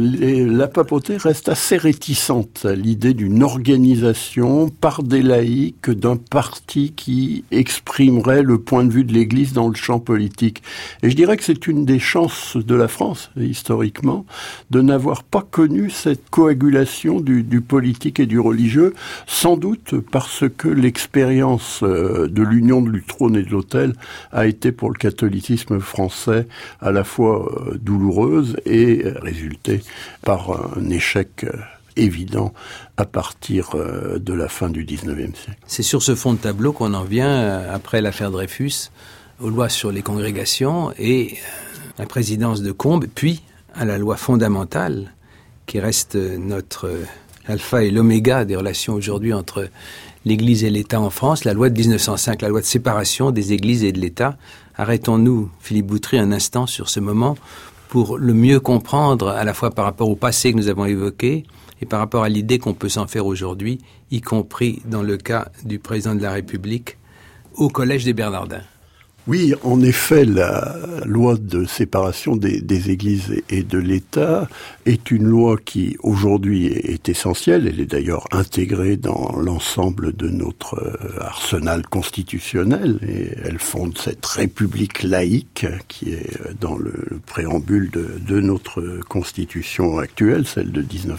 La papauté reste assez réticente à l'idée d'une organisation par des laïcs d'un parti qui exprimerait le point de vue de l'Église dans le champ politique. Et je dirais que c'est une des chances de la France, historiquement, de n'avoir pas connu cette coagulation du politique et du religieux, sans doute parce que l'expérience de l'union du trône et de l'autel a été pour le catholicisme français à la fois douloureuse et résulté par un échec évident à partir de la fin du XIXe siècle. C'est sur ce fond de tableau qu'on en vient, après l'affaire Dreyfus, aux lois sur les congrégations et la présidence de Combes, puis à la loi fondamentale qui reste notre alpha et l'oméga des relations aujourd'hui entre l'Église et l'État en France, la loi de 1905, la loi de séparation des Églises et de l'État. Arrêtons-nous, Philippe Boutry, un instant sur ce moment pour le mieux comprendre, à la fois par rapport au passé que nous avons évoqué et par rapport à l'idée qu'on peut s'en faire aujourd'hui, y compris dans le cas du président de la République au Collège des Bernardins. Oui, en effet, la loi de séparation des églises et de l'État est une loi qui, aujourd'hui, est essentielle. Elle est d'ailleurs intégrée dans l'ensemble de notre arsenal constitutionnel et elle fonde cette république laïque qui est dans le préambule de notre constitution actuelle, celle de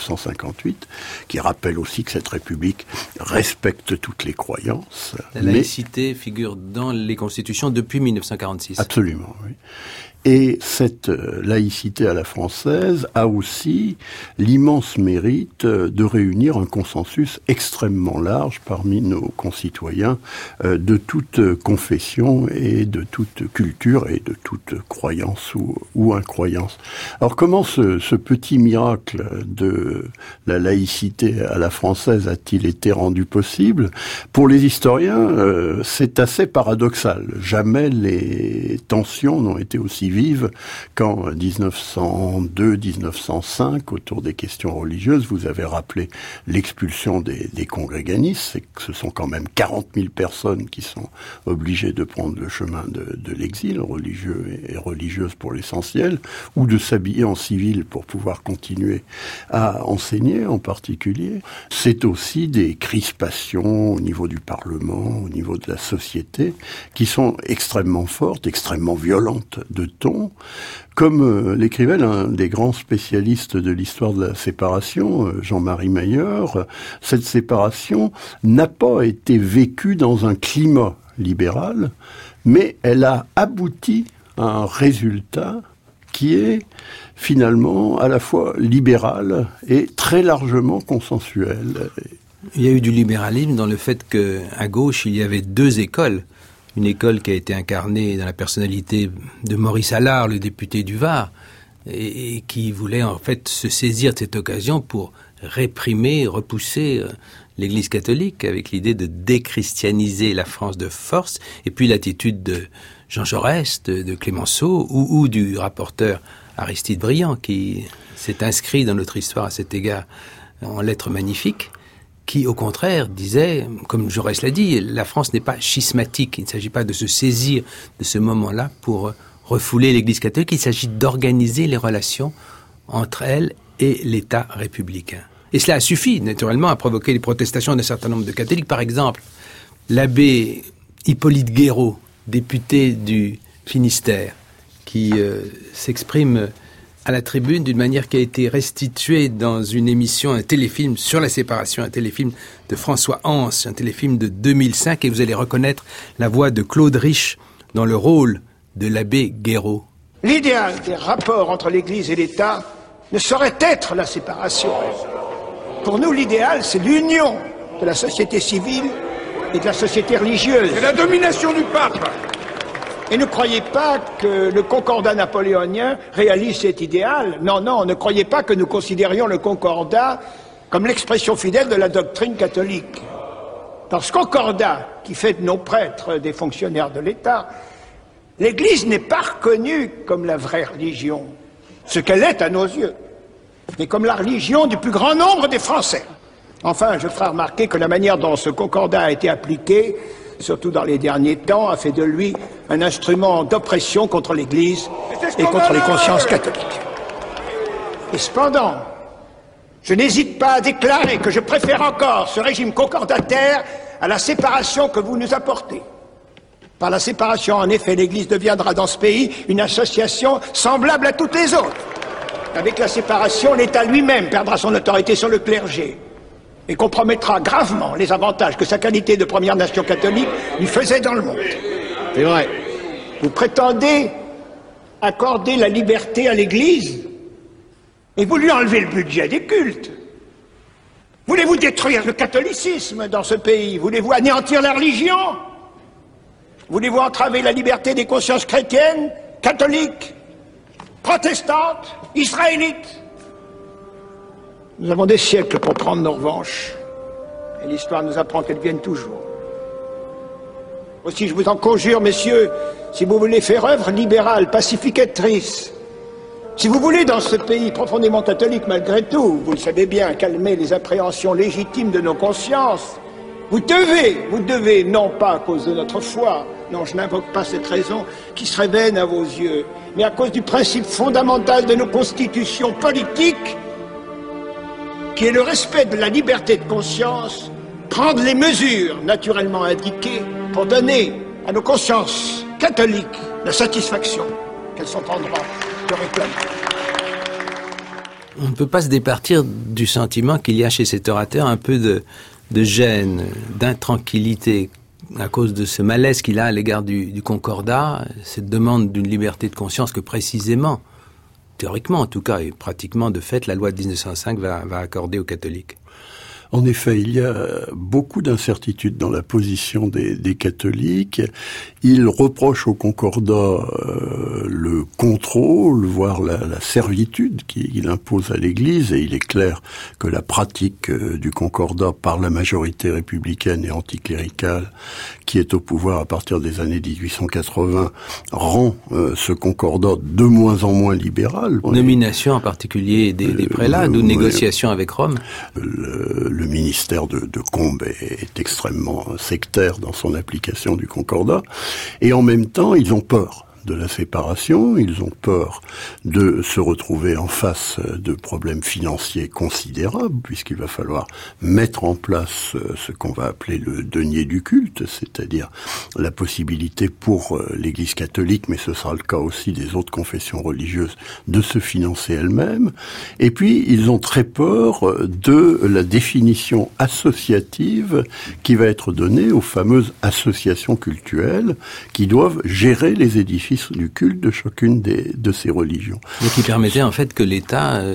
1958, qui rappelle aussi que cette république respecte toutes les croyances. La laïcité figure dans les constitutions depuis 1946. Absolument, oui. Et cette laïcité à la française a aussi l'immense mérite de réunir un consensus extrêmement large parmi nos concitoyens de toute confession et de toute culture et de toute croyance ou incroyance. Alors comment ce petit miracle de la laïcité à la française a-t-il été rendu possible ? Pour les historiens, c'est assez paradoxal. Jamais les tensions n'ont été aussi vive qu'en 1902-1905, autour des questions religieuses. Vous avez rappelé l'expulsion des congréganistes, c'est que ce sont quand même 40 000 personnes qui sont obligées de prendre le chemin de l'exil, religieux et religieuses pour l'essentiel, ou de s'habiller en civil pour pouvoir continuer à enseigner en particulier. C'est aussi des crispations au niveau du Parlement, au niveau de la société, qui sont extrêmement fortes, extrêmement violentes de ton. Comme l'écrivait l'un des grands spécialistes de l'histoire de la séparation, Jean-Marie Meyer, cette séparation n'a pas été vécue dans un climat libéral, mais elle a abouti à un résultat qui est finalement à la fois libéral et très largement consensuel. Il y a eu du libéralisme dans le fait qu'à gauche, il y avait deux écoles. Une école qui a été incarnée dans la personnalité de Maurice Allard, le député du Var, et qui voulait en fait se saisir de cette occasion pour réprimer, repousser l'Église catholique avec l'idée de déchristianiser la France de force, et puis l'attitude de Jean Jaurès, de Clémenceau ou du rapporteur Aristide Briand qui s'est inscrit dans notre histoire à cet égard en lettres magnifiques, qui, au contraire, disait, comme Jaurès l'a dit, la France n'est pas schismatique. Il ne s'agit pas de se saisir de ce moment-là pour refouler l'Église catholique. Il s'agit d'organiser les relations entre elle et l'État républicain. Et cela a suffi, naturellement, à provoquer les protestations d'un certain nombre de catholiques. Par exemple, l'abbé Hippolyte Guéraud, député du Finistère, qui s'exprime à la tribune d'une manière qui a été restituée dans une émission, un téléfilm sur la séparation, un téléfilm de François Hanss, un téléfilm de 2005, et vous allez reconnaître la voix de Claude Rich dans le rôle de l'abbé Guéraud. L'idéal des rapports entre l'Église et l'État ne saurait être la séparation. Pour nous, l'idéal, c'est l'union de la société civile et de la société religieuse. C'est la domination du pape. Et ne croyez pas que le concordat napoléonien réalise cet idéal. Non, non, ne croyez pas que nous considérions le concordat comme l'expression fidèle de la doctrine catholique. Dans ce concordat, qui fait de nos prêtres des fonctionnaires de l'État, l'Église n'est pas reconnue comme la vraie religion, ce qu'elle est à nos yeux, mais comme la religion du plus grand nombre des Français. Enfin, je ferai remarquer que la manière dont ce concordat a été appliqué, surtout dans les derniers temps, a fait de lui un instrument d'oppression contre l'Église et contre les consciences catholiques. Et cependant, je n'hésite pas à déclarer que je préfère encore ce régime concordataire à la séparation que vous nous apportez. Par la séparation, en effet, l'Église deviendra dans ce pays une association semblable à toutes les autres. Avec la séparation, l'État lui-même perdra son autorité sur le clergé et compromettra gravement les avantages que sa qualité de première nation catholique lui faisait dans le monde. C'est vrai. Vous prétendez accorder la liberté à l'Église et vous lui enlevez le budget des cultes. Voulez-vous détruire le catholicisme dans ce pays? Voulez-vous anéantir la religion? Voulez-vous entraver la liberté des consciences chrétiennes, catholiques, protestantes, israélites? Nous avons des siècles pour prendre nos revanches. Et l'histoire nous apprend qu'elles viennent toujours. Aussi, je vous en conjure, messieurs, si vous voulez faire œuvre libérale, pacificatrice, si vous voulez, dans ce pays profondément catholique malgré tout, vous le savez bien, calmer les appréhensions légitimes de nos consciences, vous devez, non pas à cause de notre foi, non, je n'invoque pas cette raison qui serait vaine à vos yeux, mais à cause du principe fondamental de nos constitutions politiques, qui est le respect de la liberté de conscience, prendre les mesures naturellement indiquées pour donner à nos consciences catholiques la satisfaction qu'elles sont en droit de réclamer. On ne peut pas se départir du sentiment qu'il y a chez cet orateur un peu de gêne, d'intranquillité à cause de ce malaise qu'il a à l'égard du concordat, cette demande d'une liberté de conscience que précisément, théoriquement en tout cas, et pratiquement de fait, la loi de 1905 va accorder aux catholiques. En effet, il y a beaucoup d'incertitudes dans la position des catholiques. Ils reprochent au Concordat le contrôle, voire la servitude qu'il impose à l'Église, et il est clair que la pratique du Concordat par la majorité républicaine et anticléricale qui est au pouvoir à partir des années 1880 rend ce Concordat de moins en moins libéral. Nomination en particulier des prélats, ou négociation avec Rome. Le ministère de Combes est extrêmement sectaire dans son application du Concordat, et en même temps, ils ont peur de la séparation, ils ont peur de se retrouver en face de problèmes financiers considérables, puisqu'il va falloir mettre en place ce qu'on va appeler le denier du culte, c'est-à-dire la possibilité pour l'Église catholique, mais ce sera le cas aussi des autres confessions religieuses, de se financer elles-mêmes. Et puis, ils ont très peur de la définition associative qui va être donnée aux fameuses associations cultuelles qui doivent gérer les édifices du culte de chacune de ces religions. Et qui permettait en fait que l'État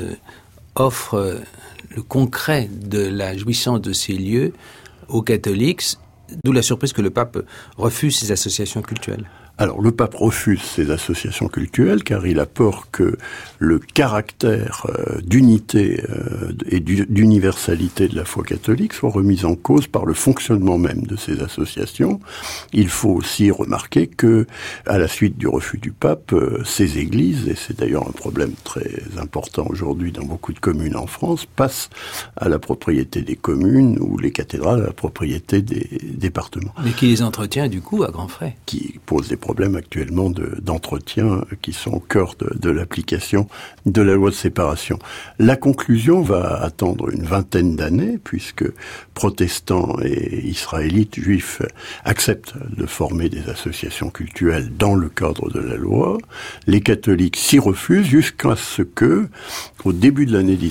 offre le concret de la jouissance de ces lieux aux catholiques, d'où la surprise que le pape refuse ces associations cultuelles. Alors, le pape refuse ces associations cultuelles car il a peur que le caractère d'unité et d'universalité de la foi catholique soit remis en cause par le fonctionnement même de ces associations. Il faut aussi remarquer que, à la suite du refus du pape, ces églises, et c'est d'ailleurs un problème très important aujourd'hui dans beaucoup de communes en France, passent à la propriété des communes ou les cathédrales à la propriété des départements. Mais qui les entretient du coup à grands frais. Qui pose des problèmes actuellement d'entretien qui sont au cœur de l'application de la loi de séparation. La conclusion va attendre une vingtaine d'années, puisque protestants et israélites juifs acceptent de former des associations cultuelles dans le cadre de la loi. Les catholiques s'y refusent jusqu'à ce que, au début de l'année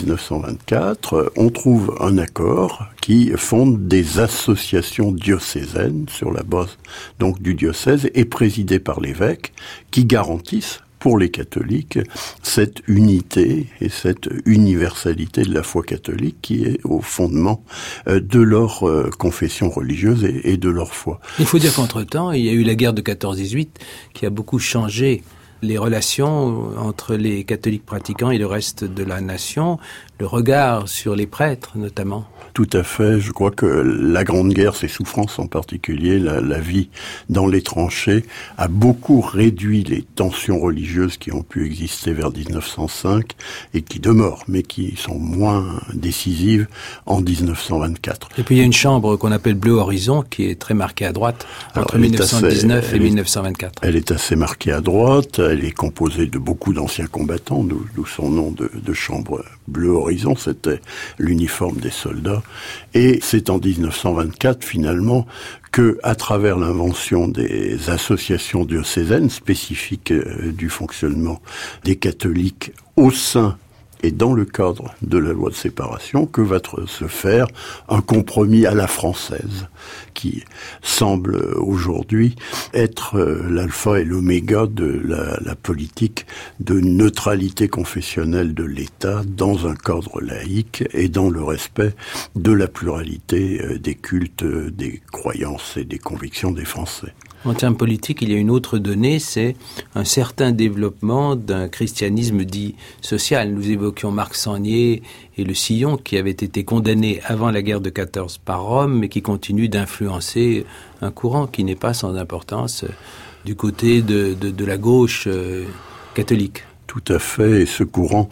1924, on trouve un accord qui fonde des associations diocésaines sur la base donc du diocèse et présidées par l'évêque qui garantissent pour les catholiques cette unité et cette universalité de la foi catholique qui est au fondement de leur confession religieuse et de leur foi. Il faut dire qu'entre-temps, il y a eu la guerre de 14-18 qui a beaucoup changé les relations entre les catholiques pratiquants et le reste de la nation, le regard sur les prêtres notamment. Tout à fait. Je crois que la Grande Guerre, ses souffrances en particulier, la vie dans les tranchées, a beaucoup réduit les tensions religieuses qui ont pu exister vers 1905 et qui demeurent, mais qui sont moins décisives en 1924. Et puis il y a une chambre qu'on appelle Bleu Horizon qui est très marquée à droite entre 1919 et 1924. Elle est assez marquée à droite. Elle est composée de beaucoup d'anciens combattants, d'où son nom de chambre Bleu Horizon. C'était l'uniforme des soldats. Et c'est en 1924, finalement, que, à travers l'invention des associations diocésaines spécifiques du fonctionnement des catholiques au sein et dans le cadre de la loi de séparation, que va se faire un compromis à la française, qui semble aujourd'hui être l'alpha et l'oméga de la politique de neutralité confessionnelle de l'État dans un cadre laïque et dans le respect de la pluralité des cultes, des croyances et des convictions des Français. En termes politiques, il y a une autre donnée, c'est un certain développement d'un christianisme dit social. Nous évoquions Marc Sangnier et le Sillon, qui avaient été condamnés avant la guerre de 14 par Rome, mais qui continuent d'influencer un courant qui n'est pas sans importance du côté de la gauche catholique. Tout à fait, et ce courant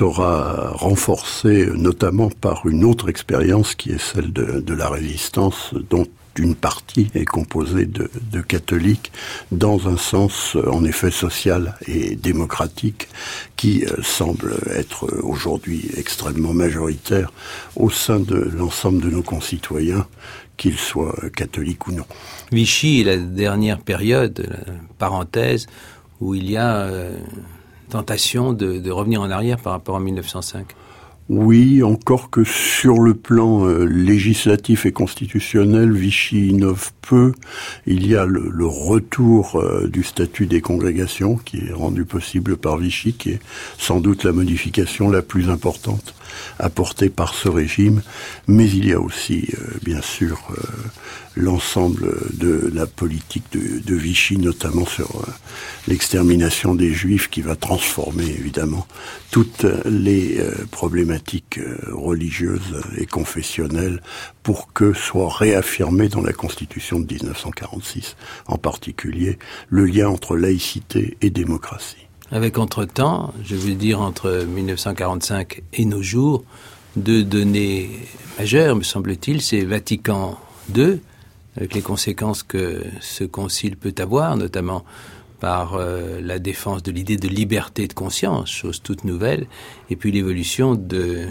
sera renforcé notamment par une autre expérience qui est celle de la résistance, dont une partie est composée de catholiques dans un sens en effet social et démocratique qui semble être aujourd'hui extrêmement majoritaire au sein de l'ensemble de nos concitoyens, qu'ils soient catholiques ou non. Vichy est la dernière période, la parenthèse, où il y a tentation de revenir en arrière par rapport à 1905. Oui, encore que sur le plan législatif et constitutionnel, Vichy innove peu. Il y a le retour du statut des congrégations qui est rendu possible par Vichy, qui est sans doute la modification la plus importante apportée par ce régime, mais il y a aussi, bien sûr, l'ensemble de la politique de Vichy, notamment sur l'extermination des Juifs, qui va transformer évidemment toutes les problématiques religieuses et confessionnelles pour que soit réaffirmé dans la Constitution de 1946, en particulier le lien entre laïcité et démocratie. Avec entre-temps, je veux dire entre 1945 et nos jours, deux données majeures, me semble-t-il, c'est Vatican II, avec les conséquences que ce concile peut avoir, notamment par la défense de l'idée de liberté de conscience, chose toute nouvelle, et puis l'évolution de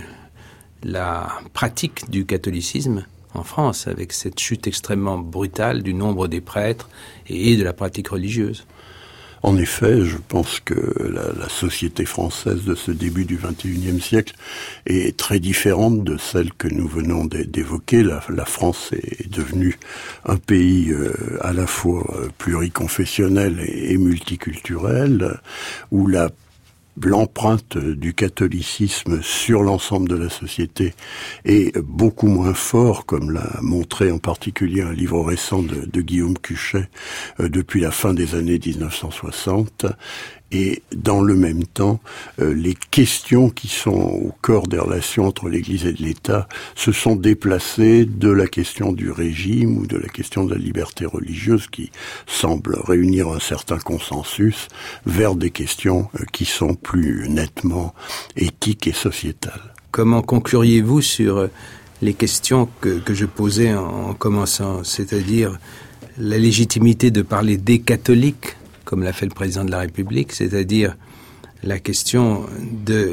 la pratique du catholicisme en France, avec cette chute extrêmement brutale du nombre des prêtres et de la pratique religieuse. En effet, je pense que la société française de ce début du XXIe siècle est très différente de celle que nous venons d'évoquer. La France est devenue un pays à la fois pluriconfessionnel et multiculturel, où l'empreinte du catholicisme sur l'ensemble de la société est beaucoup moins fort, comme l'a montré en particulier un livre récent de Guillaume Cuchet depuis la fin des années 1960. Et dans le même temps, les questions qui sont au cœur des relations entre l'Église et l'État se sont déplacées de la question du régime ou de la question de la liberté religieuse, qui semble réunir un certain consensus, vers des questions qui sont plus nettement éthiques et sociétales. Comment concluriez-vous sur les questions que je posais en commençant, c'est-à-dire la légitimité de parler des catholiques, comme l'a fait le président de la République, c'est-à-dire la question de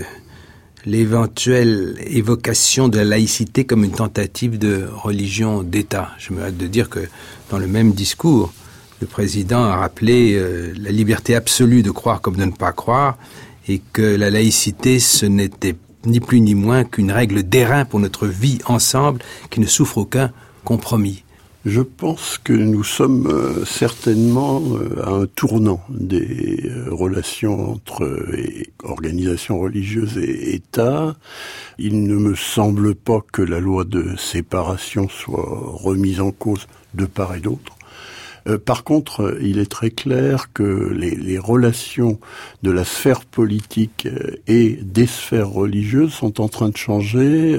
l'éventuelle évocation de la laïcité comme une tentative de religion d'État. Je me hâte de dire que dans le même discours, le président a rappelé la liberté absolue de croire comme de ne pas croire, et que la laïcité, ce n'était ni plus ni moins qu'une règle d'airain pour notre vie ensemble, qui ne souffre aucun compromis. Je pense que nous sommes certainement à un tournant des relations entre organisations religieuses et État. Il ne me semble pas que la loi de séparation soit remise en cause de part et d'autre. Par contre, il est très clair que les relations de la sphère politique et des sphères religieuses sont en train de changer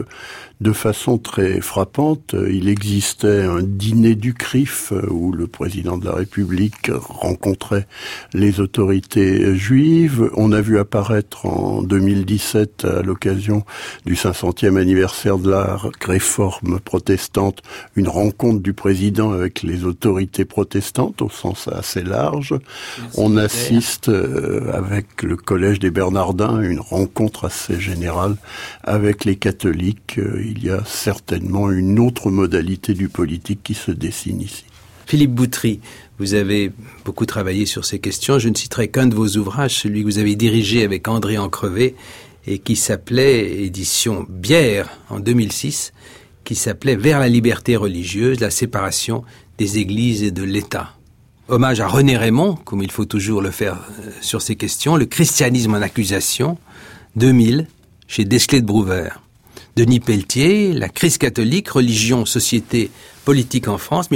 de façon très frappante. Il existait un dîner du CRIF où le président de la République rencontrait les autorités juives. On a vu apparaître en 2017, à l'occasion du 500e anniversaire de la réforme protestante, une rencontre du président avec les autorités protestantes au sens assez large. On assiste avec le Collège des Bernardins à une rencontre assez générale avec les catholiques. Il y a certainement une autre modalité du politique qui se dessine ici. Philippe Boutry, vous avez beaucoup travaillé sur ces questions. Je ne citerai qu'un de vos ouvrages, celui que vous avez dirigé avec André Ancrevet et qui s'appelait, édition Bière en 2006, qui s'appelait « Vers la liberté religieuse, la séparation des églises et de l'État ». Hommage à René Raymond, comme il faut toujours le faire sur ces questions, Le christianisme en accusation, 2000, chez Desclés de Brouwer. Denis Pelletier, La crise catholique, religion, société, politique en France,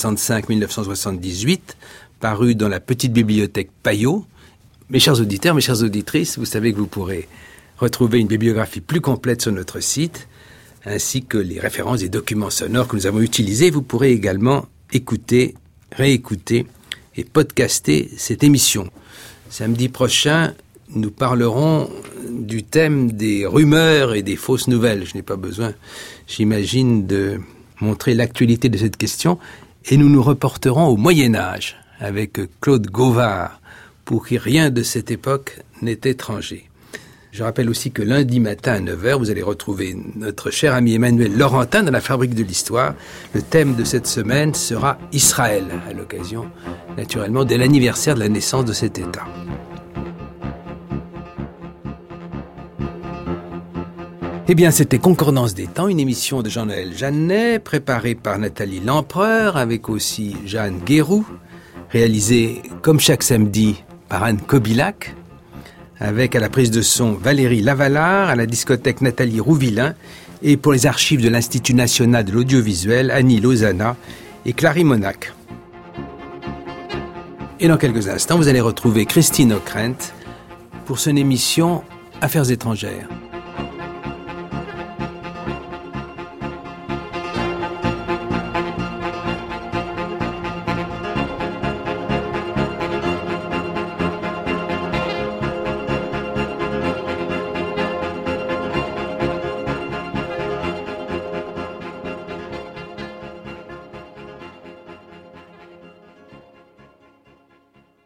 1965-1978, paru dans la petite bibliothèque Payot. Mes chers auditeurs, mes chères auditrices, vous savez que vous pourrez retrouver une bibliographie plus complète sur notre site, ainsi que les références des documents sonores que nous avons utilisés. Vous pourrez également écouter, réécouter et podcaster cette émission. Samedi prochain, nous parlerons du thème des rumeurs et des fausses nouvelles. Je n'ai pas besoin, j'imagine, de montrer l'actualité de cette question. Et nous nous reporterons au Moyen-Âge avec Claude Gauvard, pour qui rien de cette époque n'est étranger. Je rappelle aussi que lundi matin à 9h, vous allez retrouver notre cher ami Emmanuel Laurentin dans la Fabrique de l'Histoire. Le thème de cette semaine sera Israël, à l'occasion, naturellement, de l'anniversaire de la naissance de cet État. Eh bien, c'était Concordance des temps, une émission de Jean-Noël Jeannet, préparée par Nathalie Lempereur, avec aussi Jeanne Guéroux, réalisée, comme chaque samedi, par Anne Kobilac, avec à la prise de son Valérie Lavalard, à la discothèque Nathalie Rouvillain, et pour les archives de l'Institut national de l'audiovisuel, Annie Lozana et Clary Monac. Et dans quelques instants, vous allez retrouver Christine Ockrent pour son émission Affaires étrangères.